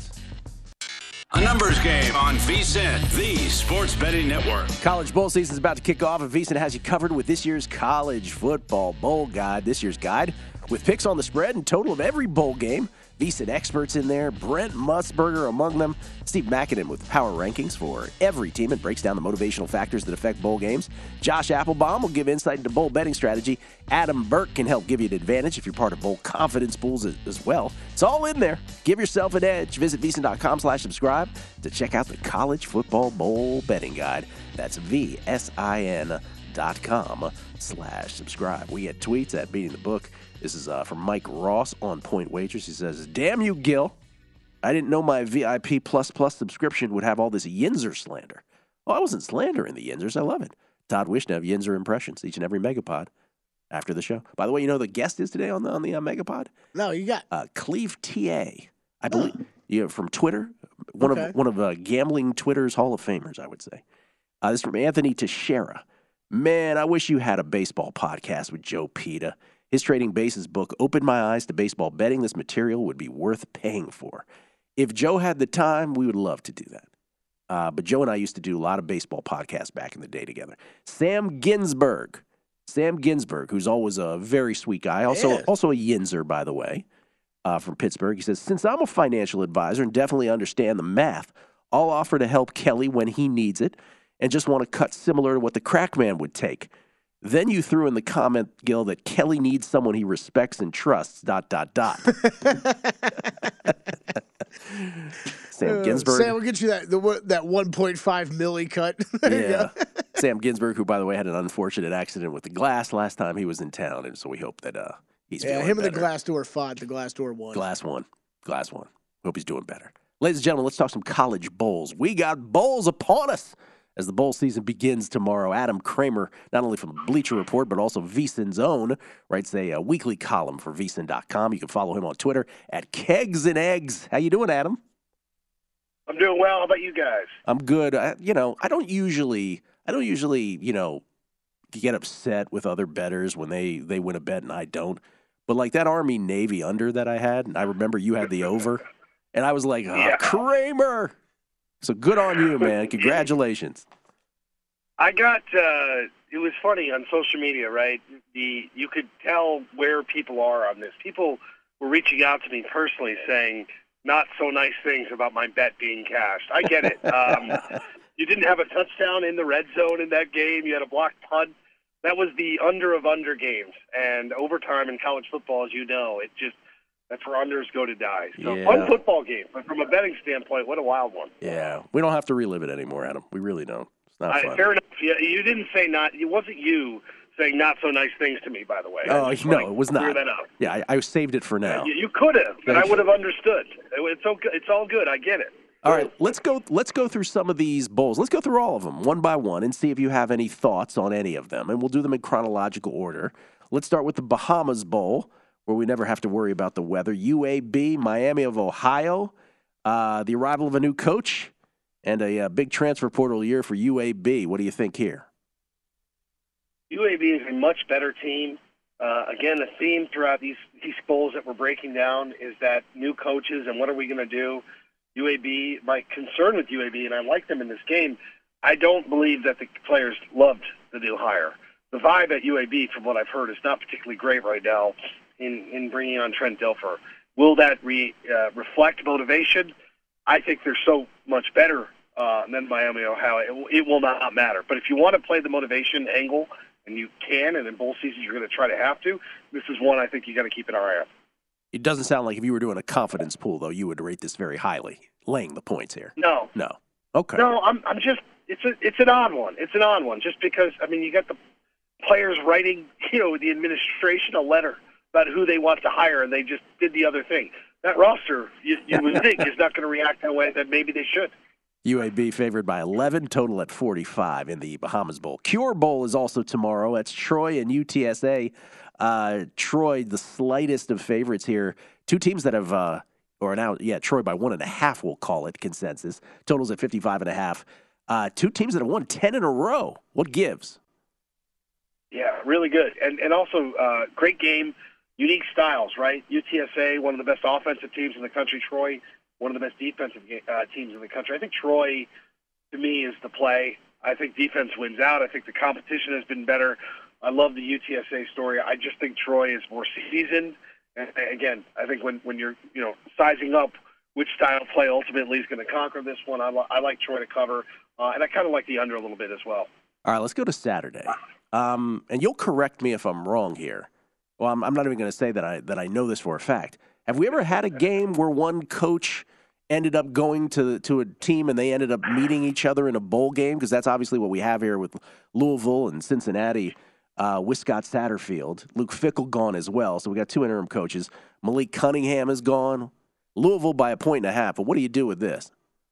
Speaker 5: A numbers game on VSiN, the sports betting network.
Speaker 1: College bowl season is about to kick off, and VSiN has you covered with this year's college football bowl guide. This year's guide with picks on the spread and total of every bowl game. VSiN experts in there, Brent Musburger among them, Steve McAdam with power rankings for every team and breaks down the motivational factors that affect bowl games. Josh Applebaum will give insight into bowl betting strategy. Adam Burke can help give you an advantage if you're part of bowl confidence pools as, as well. It's all in there. Give yourself an edge. Visit VSiN.com slash subscribe to check out the College Football Bowl Betting Guide. That's V-S-I-N dot com slash subscribe. We get tweets at Beating the Book. This is uh, from Mike Ross on Point Wagers. He says, damn you, Gil. I didn't know my V I P plus plus subscription would have all this Yinzer slander. Well, I wasn't slandering the Yinzers. I love it. Todd Wishnev, Yinzer impressions, each and every Megapod after the show. By the way, you know who the guest is today on the on the uh, Megapod?
Speaker 6: No, you got
Speaker 1: uh, Cleve T A. I believe oh. you know, from Twitter, one okay. of one of uh, gambling Twitter's Hall of Famers, I would say. Uh, this is from Anthony Teixeira. Man, I wish you had a baseball podcast with Joe Pita. His Trading Bases book opened my eyes to baseball betting. This material would be worth paying for. If Joe had the time, we would love to do that. Uh, but Joe and I used to do a lot of baseball podcasts back in the day together. Sam Ginsberg. Sam Ginsberg, who's always a very sweet guy. Also, yeah. also a Yinzer, by the way, uh, from Pittsburgh. He says, since I'm a financial advisor and definitely understand the math, I'll offer to help Kelly when he needs it and just want to cut similar to what the Crackman would take. Then you threw in the comment, Gil, that Kelly needs someone he respects and trusts, dot, dot, dot. Sam Ginsberg.
Speaker 6: Uh, Sam, we'll get you that the, that one point five milli cut.
Speaker 1: Yeah. Sam Ginsberg, who, by the way, had an unfortunate accident with the glass last time he was in town, and so we hope that uh, he's
Speaker 6: yeah,
Speaker 1: feeling
Speaker 6: him
Speaker 1: better.
Speaker 6: and the glass door fought. The glass door won.
Speaker 1: Glass won. Glass won. Hope he's doing better. Ladies and gentlemen, let's talk some college bowls. We got bowls upon us as the bowl season begins tomorrow. Adam Kramer, not only from Bleacher Report, but also VSiN's own, writes a, a weekly column for V S I N dot com. You can follow him on Twitter at Kegs and Eggs. How you doing, Adam?
Speaker 11: I'm doing well. How about you guys?
Speaker 1: I'm good. I, you know, I don't usually, I don't usually, you know, get upset with other bettors when they, they win a bet and I don't. But like that Army Navy under that I had, and I remember you had the over, and I was like, oh, yeah. Kramer. So good on you, man. Congratulations.
Speaker 11: I got, uh, it was funny on social media, right? The You could tell where people are on this. People were reaching out to me personally saying not so nice things about my bet being cashed. I get it. Um, you didn't have a touchdown in the red zone in that game. You had a blocked punt. That was the under of under games. And overtime in college football, as you know, it just, that's where unders go to die. So
Speaker 1: yeah.
Speaker 11: Fun football game, but from a betting standpoint, what a wild one.
Speaker 1: Yeah, we don't have to relive it anymore, Adam. We really don't. It's not
Speaker 11: uh,
Speaker 1: fun.
Speaker 11: Fair enough. You, you didn't say not. It wasn't you saying not so nice things to me, by the way.
Speaker 1: Oh no, it was not.
Speaker 11: Clear that up.
Speaker 1: Yeah, I, I saved it for now.
Speaker 11: You, you could have, and I would have understood. It's okay. It's all good. I get it.
Speaker 1: All right, let's go. Let's go through some of these bowls. Let's go through all of them one by one and see if you have any thoughts on any of them, and we'll do them in chronological order. Let's start with the Bahamas Bowl, where we never have to worry about the weather. U A B, Miami of Ohio, uh, the arrival of a new coach, and a, a big transfer portal year for U A B. What do you think here?
Speaker 11: U A B is a much better team Uh, again, the theme throughout these, these bowls that we're breaking down is that new coaches and what are we going to do? U A B, my concern with U A B, and I like them in this game, I don't believe that the players loved the new hire. The vibe at U A B, from what I've heard, is not particularly great right now in, in bringing on Trent Dilfer. Will that re, uh, reflect motivation? I think they're so much better uh, than Miami, Ohio. It, it will not matter. But if you want to play the motivation angle, and you can, and in bowl seasons you're going to try to have to, this is one I think you got to keep an eye on.
Speaker 1: It doesn't sound like if you were doing a confidence pool, though, you would rate this very highly, laying the points here.
Speaker 11: No.
Speaker 1: No. Okay.
Speaker 11: No, I'm I'm just it's a it's an odd one. It's an odd one just because I mean you got the players writing, you know, the administration a letter about who they want to hire, and they just did the other thing. That roster, you, you would think, is not going to react that way that maybe they should.
Speaker 1: U A B favored by eleven, total at forty-five in the Bahamas Bowl. Cure Bowl is also tomorrow. That's Troy and U T S A. Uh, Troy, the slightest of favorites here. Two teams that have, uh, or now, yeah, Troy by one and a half, we'll call it consensus. Totals at fifty-five and a half. Uh, two teams that have won ten in a row. What gives?
Speaker 11: Yeah, really good. And and also, uh, great game, unique styles, right? U T S A, one of the best offensive teams in the country. Troy, one of the best defensive uh, teams in the country. I think Troy, to me, is the play. I think defense wins out. I think the competition has been better. I love the U T S A story. I just think Troy is more seasoned. And again, I think when, when you're you know sizing up which style of play ultimately is going to conquer this one, I, I like Troy to cover, uh, and I kind of like the under a little bit as well.
Speaker 1: All right, let's go to Saturday. Um, and you'll correct me if I'm wrong here. Well, I'm, I'm not even going to say that I that I know this for a fact. Have we ever had a game where one coach ended up going to to a team and they ended up meeting each other in a bowl game? Because that's obviously what we have here with Louisville and Cincinnati uh, with Scott Satterfield. Luke Fickell gone as well, so we got two interim coaches. Malik Cunningham is gone. Louisville by a point and a half. But what do you do with this?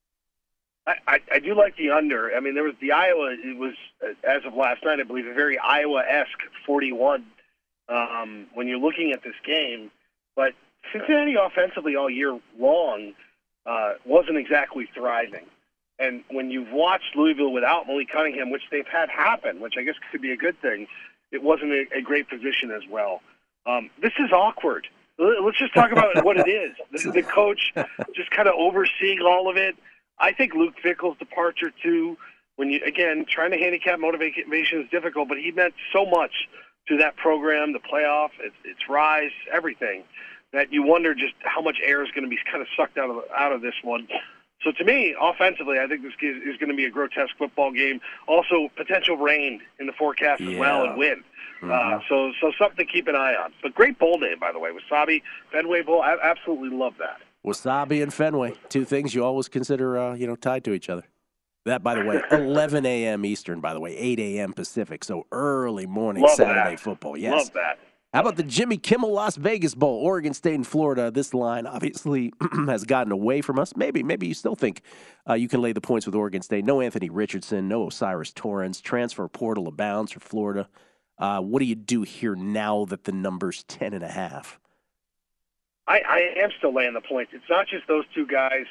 Speaker 11: I, I, I do like the under. I mean, there was the Iowa. It was, as of last night, I believe, a very Iowa-esque forty-one um, when you're looking at this game. But Cincinnati offensively all year long uh, wasn't exactly thriving. And when you've watched Louisville without Malik Cunningham, which they've had happen, which I guess could be a good thing, it wasn't a, a great position as well. Um, this is awkward. Let's just talk about what it is. The, the coach just kind of overseeing all of it. I think Luke Fickell's departure, too, when you, again, trying to handicap motivation is difficult, but he meant so much to that program, the playoff, its, its rise, everything, that you wonder just how much air is going to be kind of sucked out of out of this one. So to me, offensively, I think this is going to be a grotesque football game. Also, potential rain in the forecast as
Speaker 1: yeah.
Speaker 11: well and wind.
Speaker 1: Mm-hmm.
Speaker 11: Uh, so so something to keep an eye on. But great bowl name, by the way. Wasabi, Fenway Bowl, I absolutely love that.
Speaker 1: Wasabi and Fenway, two things you always consider, uh, you know, tied to each other. That, by the way, eleven a.m. Eastern, by the way, eight a.m. Pacific, so early morning
Speaker 11: love
Speaker 1: Saturday
Speaker 11: that.
Speaker 1: football. Yes.
Speaker 11: Love that.
Speaker 1: How about the Jimmy Kimmel Las Vegas Bowl, Oregon State and Florida? This line obviously has gotten away from us. Maybe maybe you still think uh, you can lay the points with Oregon State. No Anthony Richardson, no Osiris Torrance. Transfer portal abounds for Florida. Uh, what do you do here now that the number's ten and a half?
Speaker 11: I, I am still laying the points. It's not just those two guys.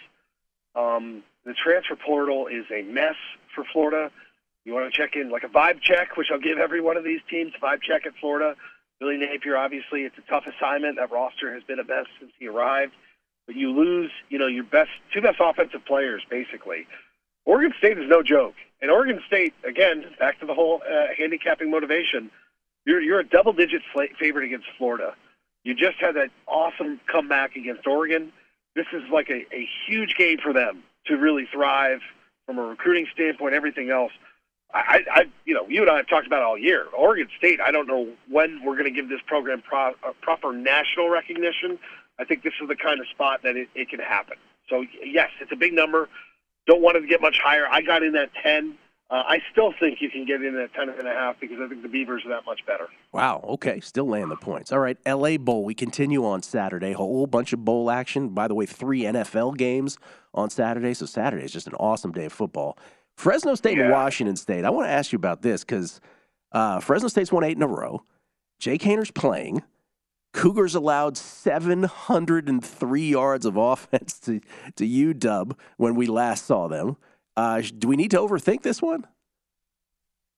Speaker 11: Um, the transfer portal is a mess for Florida. You want to check in like a vibe check, which I'll give every one of these teams, vibe check at Florida. Billy Napier, obviously, it's a tough assignment. That roster has been a mess since he arrived. But you lose, you know, your best two best offensive players, basically. Oregon State is no joke. And Oregon State, again, back to the whole uh, handicapping motivation, you're you're a double-digit favorite against Florida. You just had that awesome comeback against Oregon. This is like a, a huge game for them to really thrive from a recruiting standpoint, everything else. I, I, you know, you and I have talked about it all year. Oregon State, I don't know when we're going to give this program pro, uh, proper national recognition. I think this is the kind of spot that it, it can happen. So, yes, it's a big number. Don't want it to get much higher. I got in at ten. Uh, I still think you can get in at ten and a half because I think the Beavers are that much better.
Speaker 1: Wow, okay, still laying the points. All right, L A Bowl, we continue on Saturday. A whole bunch of bowl action. By the way, three N F L games on Saturday, so Saturday is just an awesome day of football. Fresno State
Speaker 11: yeah.
Speaker 1: and Washington State. I want to ask you about this because uh, Fresno State's won eight in a row. Jake Hayner's playing. Cougars allowed seven hundred three yards of offense to, to U W when we last saw them. Uh, do we need to overthink this one?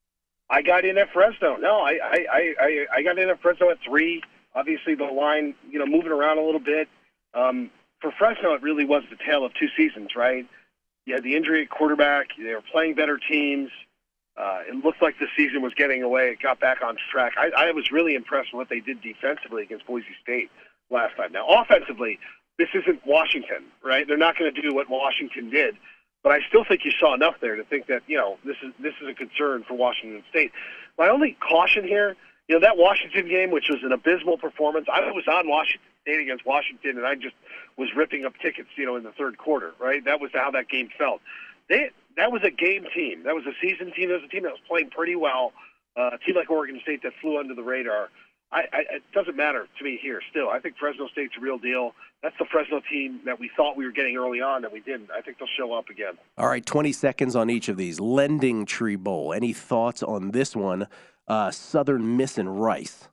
Speaker 11: I got in at Fresno. No, I, I, I, I got in at Fresno at three. Obviously, the line, you know, moving around a little bit. Um, for Fresno, it really was the tale of two seasons, right? You had the injury at quarterback. They were playing better teams. Uh, it looked like the season was getting away. It got back on track. I, I was really impressed with what they did defensively against Boise State last time. Now, offensively, this isn't Washington, right? They're not going to do what Washington did. But I still think you saw enough there to think that, you know, this is this is a concern for Washington State. My only caution here, you know, that Washington game, which was an abysmal performance, I was on Washington State against Washington, and I just was ripping up tickets, you know, in the third quarter, right? That was how that game felt. They That was a game team. That was a seasoned team. That was a team that was playing pretty well. Uh, a team like Oregon State that flew under the radar. I, I, it doesn't matter to me here still. I think Fresno State's a real deal. That's the Fresno team that we thought we were getting early on that we didn't. I think they'll show up again.
Speaker 1: All right, twenty seconds on each of these. Lending Tree Bowl. Any thoughts on this one? Uh, Southern Miss and Rice.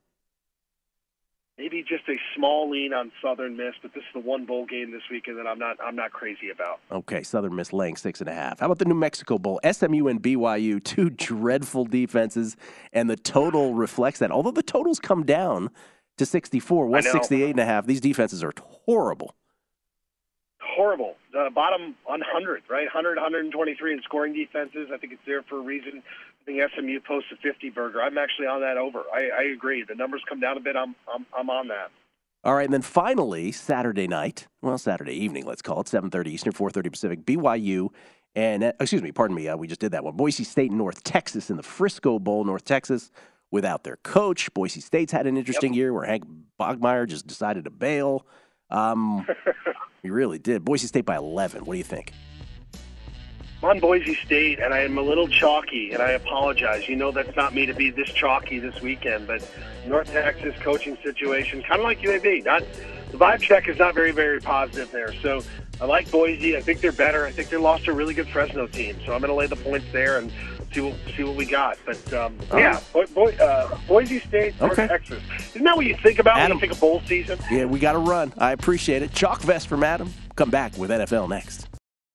Speaker 11: Maybe just a small lean on Southern Miss, but this is the one bowl game this weekend that I'm not I'm not crazy about.
Speaker 1: Okay, Southern Miss laying six and a half. How about the New Mexico Bowl? S M U and B Y U, two dreadful defenses, and the total reflects that. Although the totals come down to sixty-four, was sixty-eight and a half. These defenses are horrible.
Speaker 11: Horrible. The bottom one hundred, right? one hundred, one twenty-three in scoring defenses. I think it's there for a reason. I think S M U posts a fifty burger. I'm actually on that over. I, I agree. The numbers come down a bit. I'm, I'm I'm on that.
Speaker 1: All right, and then finally, Saturday night, well, Saturday evening, let's call it, seven thirty Eastern, four thirty Pacific, B Y U and, uh, excuse me, pardon me, uh, we just did that one. Boise State and North Texas in the Frisco Bowl. North Texas without their coach. Boise State's had an interesting yep. year where Hank Bogmeyer just decided to bail. Um, he really did. Boise State by eleven. What do you think?
Speaker 11: I'm on Boise State, and I am a little chalky, and I apologize. You know that's not me to be this chalky this weekend, but North Texas coaching situation, kind of like U A B. Not, the vibe check is not very, very positive there. So I like Boise. I think they're better. I think they lost a really good Fresno team, so I'm going to lay the points there and see what, see what we got. But, um, oh. yeah, Bo- Bo- uh, Boise State, North
Speaker 1: okay.
Speaker 11: Texas. Isn't that what you think about
Speaker 1: Adam,
Speaker 11: when you think of bowl season?
Speaker 1: Yeah, we got to run. I appreciate it. Chalk vest from Adam. Come back with N F L next.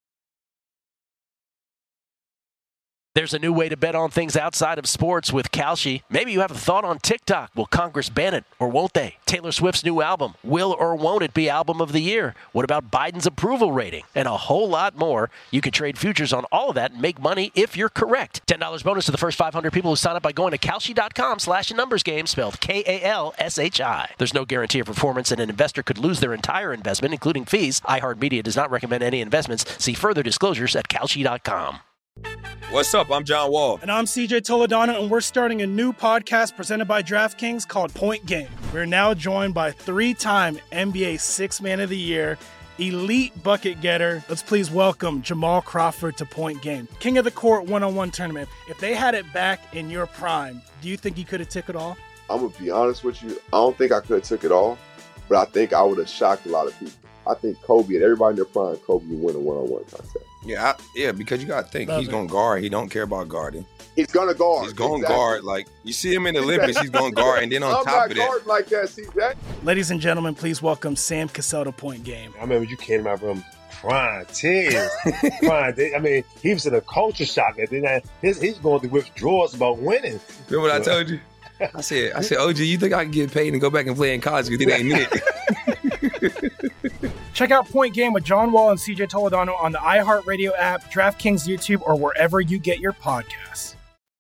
Speaker 1: There's a new way to bet on things outside of sports with Kalshi. Maybe you have a thought on TikTok. Will Congress ban it or won't they? Taylor Swift's new album. Will or won't it be album of the year? What about Biden's approval rating? And a whole lot more. You can trade futures on all of that and make money if you're correct. ten dollars bonus to the first five hundred people who sign up by going to Kalshi.com slash numbers game, spelled K A L S H I. There's no guarantee of performance, and an investor could lose their entire investment, including fees. iHeartMedia does not recommend any investments. See further disclosures at Kalshi dot com.
Speaker 7: What's up? I'm John Wall.
Speaker 8: And I'm C J Toledano, and we're starting a new podcast presented by DraftKings called Point Game. We're now joined by three-time N B A Sixth Man of the Year, elite bucket getter. Let's please welcome Jamal Crawford to Point Game. King of the Court one-on-one tournament. If they had it back in your prime, do you think you could have took it all?
Speaker 9: I'm going to be honest with you. I don't think I could have took it all, but I think I would have shocked a lot of people. I think Kobe and everybody in their prime, Kobe would win a one-on-one contest.
Speaker 7: Yeah, I, yeah, because you got to think,
Speaker 8: Love
Speaker 7: he's
Speaker 8: it.
Speaker 7: going to guard. He don't care about guarding.
Speaker 9: He's going to guard.
Speaker 7: He's going to
Speaker 9: exactly.
Speaker 7: guard. Like, you see him in the Olympics, he's going to guard. And then on
Speaker 9: I'm
Speaker 7: top
Speaker 9: not
Speaker 7: of that.
Speaker 9: guarding like that, C J.
Speaker 8: Ladies and gentlemen, please welcome Sam Cassell to Point Game.
Speaker 10: I remember you came to my room crying, tears, crying. I mean, he was in a culture shock. And then his, he's going through withdrawals about winning.
Speaker 7: Remember what I told you? I said, I said, O G, you think I can get paid and go back and play in college because it ain't it?
Speaker 8: Check out Point Game with John Wall and C J Toledano on the iHeartRadio app, DraftKings YouTube, or wherever you get your podcasts.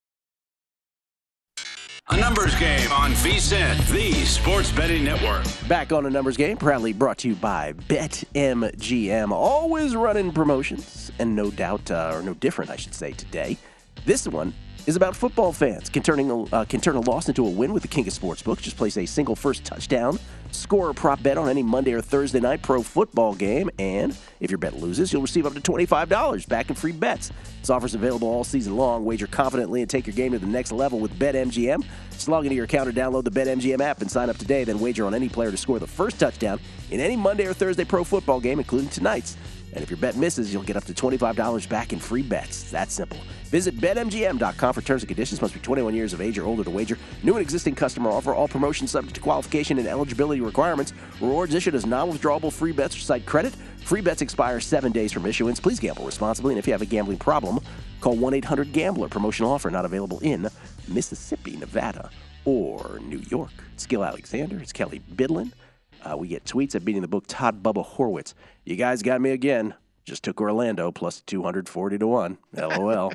Speaker 5: A numbers game on VSiN, the sports betting network.
Speaker 1: Back on a numbers game, proudly brought to you by BetMGM. Always running promotions, and no doubt, uh, or no different, I should say, today. This one is about football fans. Can, turning a, uh, can turn a loss into a win with the king of sportsbooks. Just place a single first touchdown, score a prop bet on any Monday or Thursday night pro football game, and if your bet loses, you'll receive up to twenty-five dollars back in free bets. This offer's available all season long. Wager confidently and take your game to the next level with BetMGM. Just log into your account or download the BetMGM app and sign up today. Then wager on any player to score the first touchdown in any Monday or Thursday pro football game, including tonight's. And if your bet misses, you'll get up to twenty-five dollars back in free bets. It's that simple. Visit Bet M G M dot com for terms and conditions. Must be twenty-one years of age or older to wager. New and existing customer offer. All promotions subject to qualification and eligibility requirements. Rewards issued as non-withdrawable free bets or site credit. Free bets expire seven days from issuance. Please gamble responsibly. And if you have a gambling problem, call one eight hundred gambler. Promotional offer not available in Mississippi, Nevada, or New York. It's Gil Alexander. It's Kelly Bidlin. Uh, we get tweets at Beating the Book, Todd Bubba Horwitz. You guys got me again. Just took Orlando plus two hundred forty to one. LOL.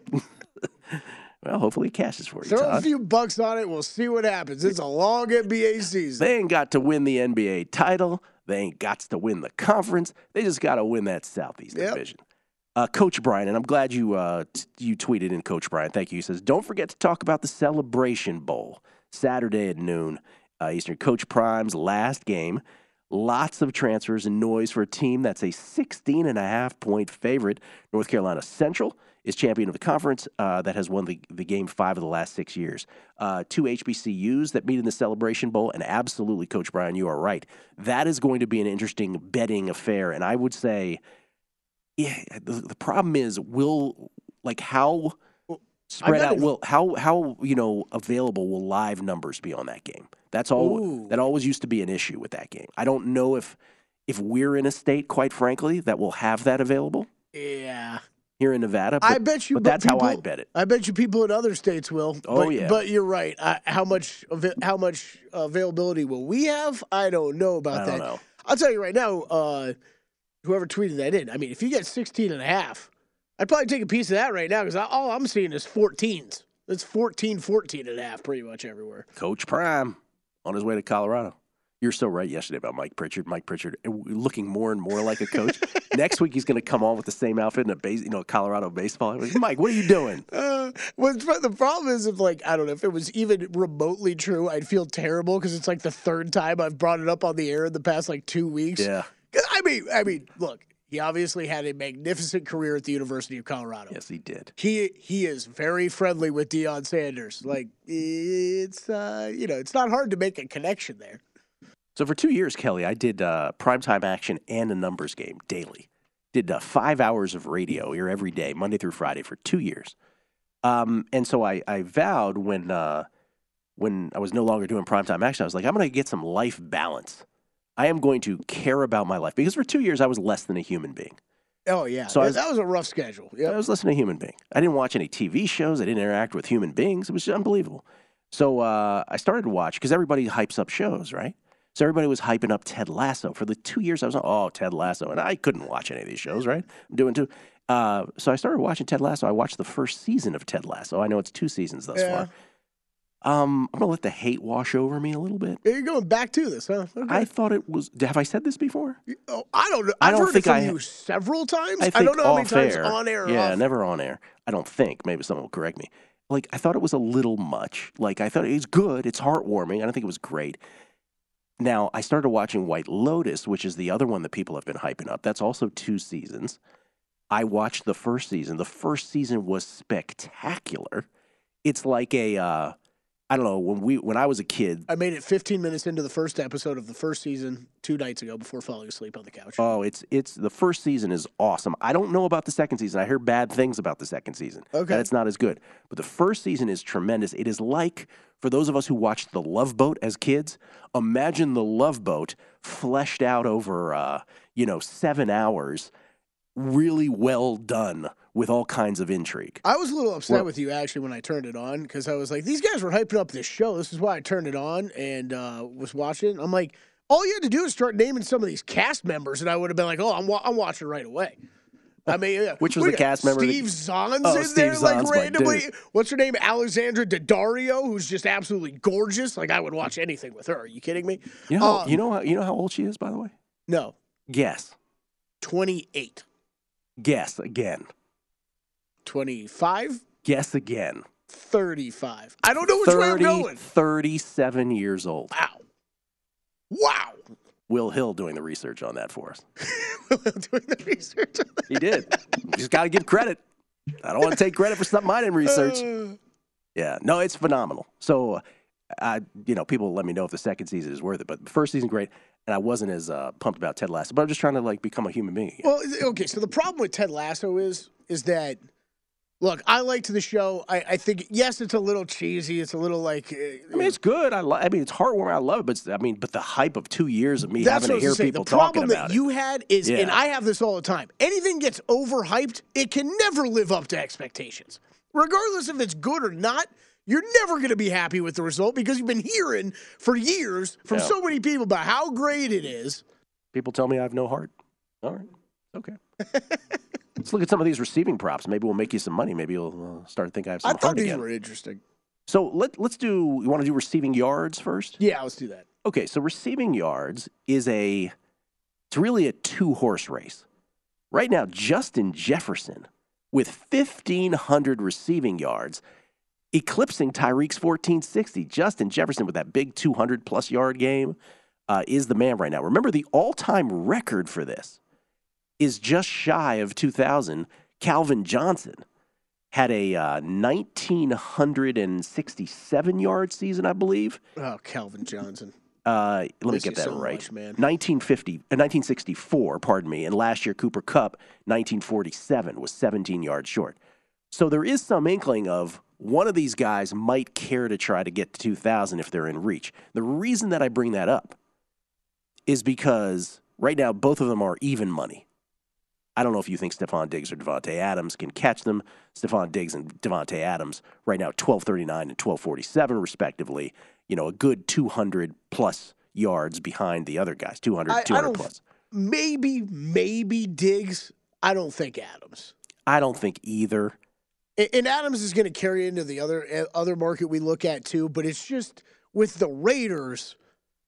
Speaker 1: Well, hopefully it cashes for you,
Speaker 6: Throw
Speaker 1: Todd.
Speaker 6: a few bucks on it. We'll see what happens. It's a long N B A season.
Speaker 1: They ain't got to win the N B A title. They ain't got to win the conference. They just got to win that Southeast
Speaker 6: Yep.
Speaker 1: Division. Uh, Coach Brian, and I'm glad you uh, t- you tweeted in, Coach Brian. Thank you. He says, don't forget to talk about the Celebration Bowl, Saturday at noon. Uh, Eastern. Coach Prime's last game. Lots of transfers and noise for a team that's a sixteen and a half point favorite. North Carolina Central is champion of the conference uh, that has won the, the game five of the last six years. Uh, two H B C Us that meet in the Celebration Bowl, and absolutely, Coach Brian, you are right. That is going to be an interesting betting affair, and I would say, yeah, the, the problem is, will like how spread out will how how you know available will live numbers be on that game? That's all.
Speaker 6: Ooh.
Speaker 1: That always used to be an issue with that game. I don't know if if we're in a state, quite frankly, that will have that available.
Speaker 6: Yeah.
Speaker 1: Here in Nevada, but,
Speaker 6: I bet you.
Speaker 1: But that's
Speaker 6: people,
Speaker 1: how I bet it.
Speaker 6: I bet you people in other states will.
Speaker 1: Oh,
Speaker 6: but,
Speaker 1: yeah.
Speaker 6: But you're right. I, how much av- how much availability will we have? I don't know about
Speaker 1: I
Speaker 6: that.
Speaker 1: don't know.
Speaker 6: I'll tell you right now. Uh, whoever tweeted that in, I mean, if you get sixteen and a half, I'd probably take a piece of that right now because all I'm seeing is fourteens. It's fourteen, fourteen and a half pretty much everywhere.
Speaker 1: Coach Prime on his way to Colorado. You're so right yesterday about Mike Pritchard. Mike Pritchard looking more and more like a coach. Next week he's going to come on with the same outfit in a base, you know, Colorado baseball. Mike, what are you doing?
Speaker 6: Uh, well, the problem is if like I don't know if it was even remotely true, I'd feel terrible because it's like the third time I've brought it up on the air in the past like two weeks.
Speaker 1: Yeah.
Speaker 6: I mean, I mean, look, he obviously had a magnificent career at the University of Colorado.
Speaker 1: Yes, he did.
Speaker 6: He he is very friendly with Deion Sanders. Like it's uh, you know, it's not hard to make a connection there.
Speaker 1: So for two years, Kelly, I did uh, primetime action and a numbers game daily. Did uh, five hours of radio here every day, Monday through Friday, for two years. Um, and so I, I vowed when uh, when I was no longer doing primetime action, I was like, I'm going to get some life balance. I am going to care about my life. Because for two years, I was less than a human being.
Speaker 6: Oh, yeah.
Speaker 1: So
Speaker 6: yeah
Speaker 1: I was,
Speaker 6: that was a rough schedule. Yeah,
Speaker 1: I was less than a human being. I didn't watch any T V shows. I didn't interact with human beings. It was unbelievable. So uh, I started to watch, because everybody hypes up shows, right? So everybody was hyping up Ted Lasso. For the two years I was on, oh, Ted Lasso. And I couldn't watch any of these shows, right? I'm doing two. Uh, so I started watching Ted Lasso. I watched the first season of Ted Lasso. I know it's two seasons thus
Speaker 6: Yeah.
Speaker 1: far. Um, I'm going to let the hate wash over me a little bit.
Speaker 6: You're going back to this, huh? Okay.
Speaker 1: I thought it was, have I said this before?
Speaker 6: Oh, I don't know.
Speaker 1: I
Speaker 6: I've
Speaker 1: don't
Speaker 6: heard
Speaker 1: think
Speaker 6: it from
Speaker 1: I-
Speaker 6: you several times.
Speaker 1: I,
Speaker 6: I,
Speaker 1: think
Speaker 6: don't know how many
Speaker 1: off
Speaker 6: times
Speaker 1: air.
Speaker 6: on air or
Speaker 1: Yeah,
Speaker 6: off.
Speaker 1: never on air. I don't think. Maybe someone will correct me. Like, I thought it was a little much. Like, I thought it was good. It's heartwarming. I don't think it was great. Now, I started watching White Lotus, which is the other one that people have been hyping up. That's also two seasons. I watched the first season. The first season was spectacular. It's like a, uh, I don't know, when we when I was a kid.
Speaker 6: I made it fifteen minutes into the first episode of the first season two nights ago before falling asleep on the couch.
Speaker 1: Oh, it's it's the first season is awesome. I don't know about the second season. I hear bad things about the second season.
Speaker 6: Okay.
Speaker 1: That it's not as good. But the first season is tremendous. It is like, for those of us who watched The Love Boat as kids, imagine The Love Boat fleshed out over, uh, you know, seven hours, really well done with all kinds of intrigue.
Speaker 6: I was a little upset
Speaker 1: Well-
Speaker 6: with you actually when I turned it on because I was like, these guys were hyping up this show. This is why I turned it on and uh, was watching. I'm like, all you had to do is start naming some of these cast members, and I would have been like, oh, I'm, wa- I'm watching right away. I mean, yeah.
Speaker 1: Which was
Speaker 6: We
Speaker 1: the
Speaker 6: got
Speaker 1: cast member that-
Speaker 6: Steve Zahn's
Speaker 1: Oh,
Speaker 6: in
Speaker 1: Steve
Speaker 6: there, like
Speaker 1: Zahn's my
Speaker 6: randomly.
Speaker 1: dude.
Speaker 6: What's her name? Alexandra Daddario, who's just absolutely gorgeous. Like I would watch anything with her. Are you kidding me?
Speaker 1: You know, how,
Speaker 6: Um,
Speaker 1: you know, how, you know how old she is, by the way?
Speaker 6: No,
Speaker 1: Guess.
Speaker 6: twenty-eight,
Speaker 1: Guess again.
Speaker 6: twenty-five,
Speaker 1: Guess again.
Speaker 6: thirty-five. I don't know which way I'm going.
Speaker 1: thirty-seven years old.
Speaker 6: Wow. Wow.
Speaker 1: Will Hill doing the research on that for us.
Speaker 6: Doing the research.
Speaker 1: He did. Just got to give credit. I don't want to take credit for something I didn't research.
Speaker 6: Uh,
Speaker 1: Yeah, no, it's phenomenal. So, uh, you know, people let me know if the second season is worth it. But the first season, great. And I wasn't as uh, pumped about Ted Lasso. But I'm just trying to, like, become a human being again.
Speaker 6: Well, okay, so the problem with Ted Lasso is is that, look, I liked the show. I, I think, yes, it's a little cheesy. It's a little like. Uh,
Speaker 1: I mean, it's good. I, lo- I mean, it's heartwarming. I love it. But, I mean, but the hype of two years of me
Speaker 6: That's
Speaker 1: having
Speaker 6: what
Speaker 1: to
Speaker 6: I
Speaker 1: hear
Speaker 6: was gonna say.
Speaker 1: people
Speaker 6: The
Speaker 1: talking
Speaker 6: problem
Speaker 1: about
Speaker 6: that
Speaker 1: it.
Speaker 6: you had is,
Speaker 1: Yeah.
Speaker 6: and I have this all the time, anything gets overhyped, it can never live up to expectations. Regardless if it's good or not, you're never going to be happy with the result because you've been hearing for years from
Speaker 1: Yeah.
Speaker 6: so many people about how great it is.
Speaker 1: People tell me I have no heart. All right. Okay. Let's look at some of these receiving props. Maybe we'll make you some money. Maybe you'll uh, start to think I have some
Speaker 6: I
Speaker 1: heart
Speaker 6: thought these
Speaker 1: again.
Speaker 6: were interesting.
Speaker 1: So let, let's do, you want to do receiving yards first?
Speaker 6: Yeah, let's do that.
Speaker 1: Okay, so receiving yards is a, it's really a two-horse race. Right now, Justin Jefferson with fifteen hundred receiving yards, eclipsing Tyreek's fourteen sixty. Justin Jefferson with that big two hundred plus yard game uh, is the man right now. Remember, the all-time record for this is just shy of two thousand. Calvin Johnson had a uh, one thousand nine hundred sixty-seven yard season, I believe.
Speaker 6: Oh, Calvin Johnson.
Speaker 1: Uh, let me
Speaker 6: Miss
Speaker 1: get
Speaker 6: you
Speaker 1: that
Speaker 6: so
Speaker 1: right.
Speaker 6: much, man.
Speaker 1: nineteen fifty, uh, nineteen sixty-four, pardon me. And last year, Cooper Kupp, nineteen forty-seven, was seventeen yards short. So there is some inkling of one of these guys might care to try to get to two thousand if they're in reach. The reason that I bring that up is because right now, both of them are even money. I don't know if you think Stephon Diggs or Devontae Adams can catch them. Stephon Diggs and Devontae Adams right now, twelve thirty-nine and twelve forty-seven, respectively. You know, a good two hundred plus yards behind the other guys, two hundred,
Speaker 6: I,
Speaker 1: two
Speaker 6: I
Speaker 1: hundred
Speaker 6: don't,
Speaker 1: plus.
Speaker 6: Maybe, maybe Diggs. I don't think Adams.
Speaker 1: I don't think either.
Speaker 6: And, and Adams is going to carry into the other uh, other market we look at too. But it's just with the Raiders.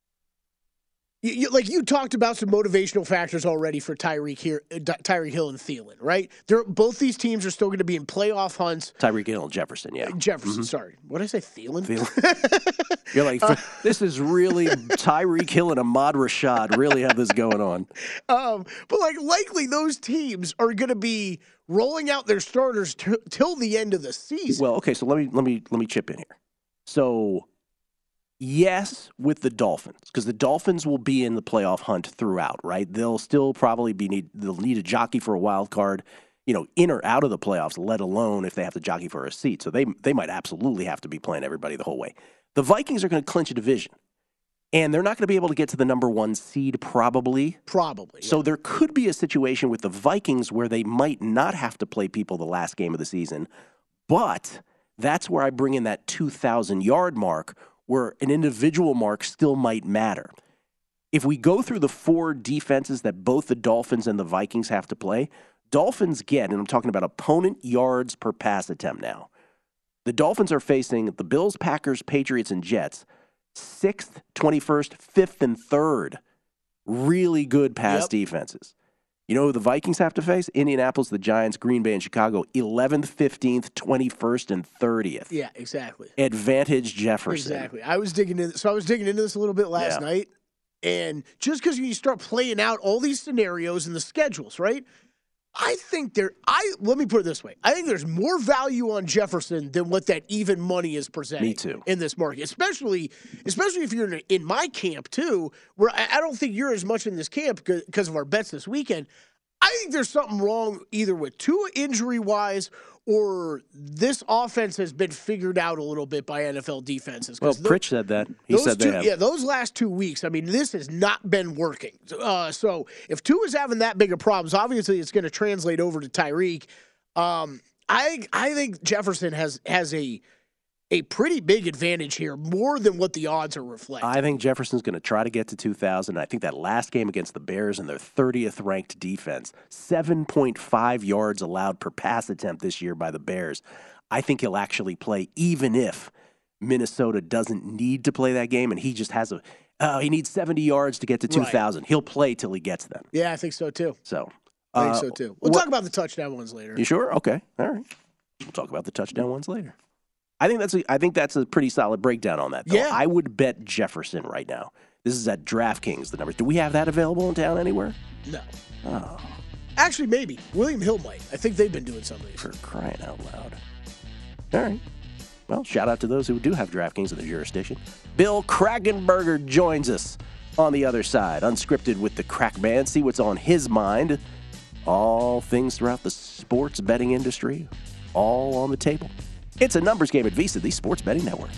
Speaker 6: You, you, like you talked about some motivational factors already for Tyreek here, uh, Tyreek Hill and Thielen, right? They're both these teams are still going to be in playoff hunts.
Speaker 1: Tyreek Hill and Jefferson, yeah.
Speaker 6: Jefferson,
Speaker 1: Mhm.
Speaker 6: sorry. What did I say? Thielen?
Speaker 1: Thielen. You're like, this is really Tyreek Hill and Ahmad Rashad really have this going on.
Speaker 6: Um, but like likely those teams are going to be rolling out their starters t- till the end of the season.
Speaker 1: Well, okay, so let me let me let me chip in here. So, yes, with the Dolphins, because the Dolphins will be in the playoff hunt throughout, right? They'll still probably be need they'll need a jockey for a wild card, you know, in or out of the playoffs, let alone if they have to jockey for a seat. So they they might absolutely have to be playing everybody the whole way. The Vikings are going to clinch a division, and they're not going to be able to get to the number one seed probably.
Speaker 6: Probably.
Speaker 1: So there could be a situation with the Vikings where they might not have to play people the last game of the season, but that's where I bring in that two thousand yard mark where an individual mark still might matter. If we go through the four defenses that both the Dolphins and the Vikings have to play, Dolphins get, and I'm talking about opponent yards per pass attempt now. The Dolphins are facing the Bills, Packers, Patriots, and Jets, sixth, twenty-first, fifth, and third. Really good pass
Speaker 6: Yep.
Speaker 1: defenses. You know who the Vikings have to face? Indianapolis, the Giants, Green Bay, and Chicago, eleventh, fifteenth, twenty-first, and thirtieth.
Speaker 6: Yeah, exactly.
Speaker 1: Advantage Jefferson.
Speaker 6: Exactly. I was digging in. So I was digging into this a little bit last
Speaker 1: Yeah.
Speaker 6: night, and just because you start playing out all these scenarios and the schedules, right? I think there. I let me put it this way. I think there's more value on Jefferson than what that even money is presenting.
Speaker 1: Me too.
Speaker 6: In this market, especially especially if you're in, in my camp too, where I, I don't think you're as much in this camp because of our bets this weekend. I think there's something wrong either with Tua injury wise or this offense has been figured out a little bit by N F L defenses.
Speaker 1: Well,
Speaker 6: Those-
Speaker 1: Pritch said that. He
Speaker 6: those
Speaker 1: said
Speaker 6: two,
Speaker 1: they have.
Speaker 6: yeah, those last two weeks, I mean, this has not been working. Uh, so if Tua's having that big of problems, obviously it's going to translate over to Tyreek. Um, I I think Jefferson has has a a pretty big advantage here, more than what the odds are reflecting.
Speaker 1: I think Jefferson's going to try to get to two thousand. I think that last game against the Bears and their thirtieth ranked defense, seven point five yards allowed per pass attempt this year by the Bears. I think he'll actually play even if Minnesota doesn't need to play that game and he just has a uh, he needs seventy yards to get to two thousand. Right. He'll play till he gets them.
Speaker 6: Yeah, I think so too.
Speaker 1: So,
Speaker 6: I think
Speaker 1: uh,
Speaker 6: so too. We'll
Speaker 1: what,
Speaker 6: talk about the touchdown ones later.
Speaker 1: You sure? Okay. All right. We'll talk about the touchdown ones later. I think that's a, I think that's a pretty solid breakdown on that, though.
Speaker 6: Yeah.
Speaker 1: I would bet Jefferson right now. This is at DraftKings, the numbers. Do we have that available in town anywhere?
Speaker 6: No.
Speaker 1: Oh.
Speaker 6: Actually, maybe. William Hill might. I think they've been doing something.
Speaker 1: For crying out loud. All right. Well, shout out to those who do have DraftKings in their jurisdiction. Bill Kragenberger joins us on the other side, unscripted with the Crack Band. See what's on his mind. All things throughout the sports betting industry, all on the table. It's a numbers game at Visa, the Sports Betting Network.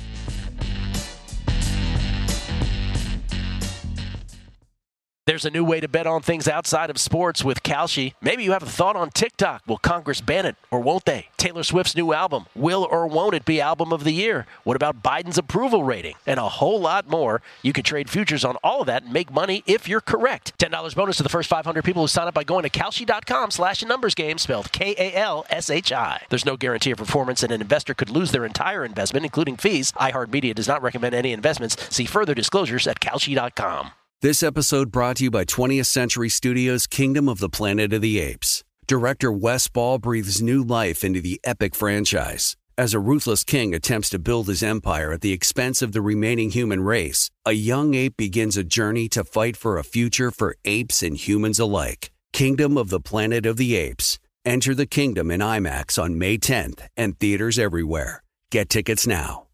Speaker 1: There's a new way to bet on things outside of sports with Kalshi. Maybe you have a thought on TikTok. Will Congress ban it or won't they? Taylor Swift's new album. Will or won't it be album of the year? What about Biden's approval rating? And a whole lot more. You can trade futures on all of that and make money if you're correct. ten dollars bonus to the first five hundred people who sign up by going to Kalshi.com slash numbers game, spelled K A L S H I. There's no guarantee of performance, and an investor could lose their entire investment, including fees. iHeartMedia does not recommend any investments. See further disclosures at Kalshi dot com.
Speaker 12: This episode brought to you by twentieth Century Studios' Kingdom of the Planet of the Apes. Director Wes Ball breathes new life into the epic franchise. As a ruthless king attempts to build his empire at the expense of the remaining human race, a young ape begins a journey to fight for a future for apes and humans alike. Kingdom of the Planet of the Apes. Enter the kingdom in IMAX on May tenth and theaters everywhere. Get tickets now.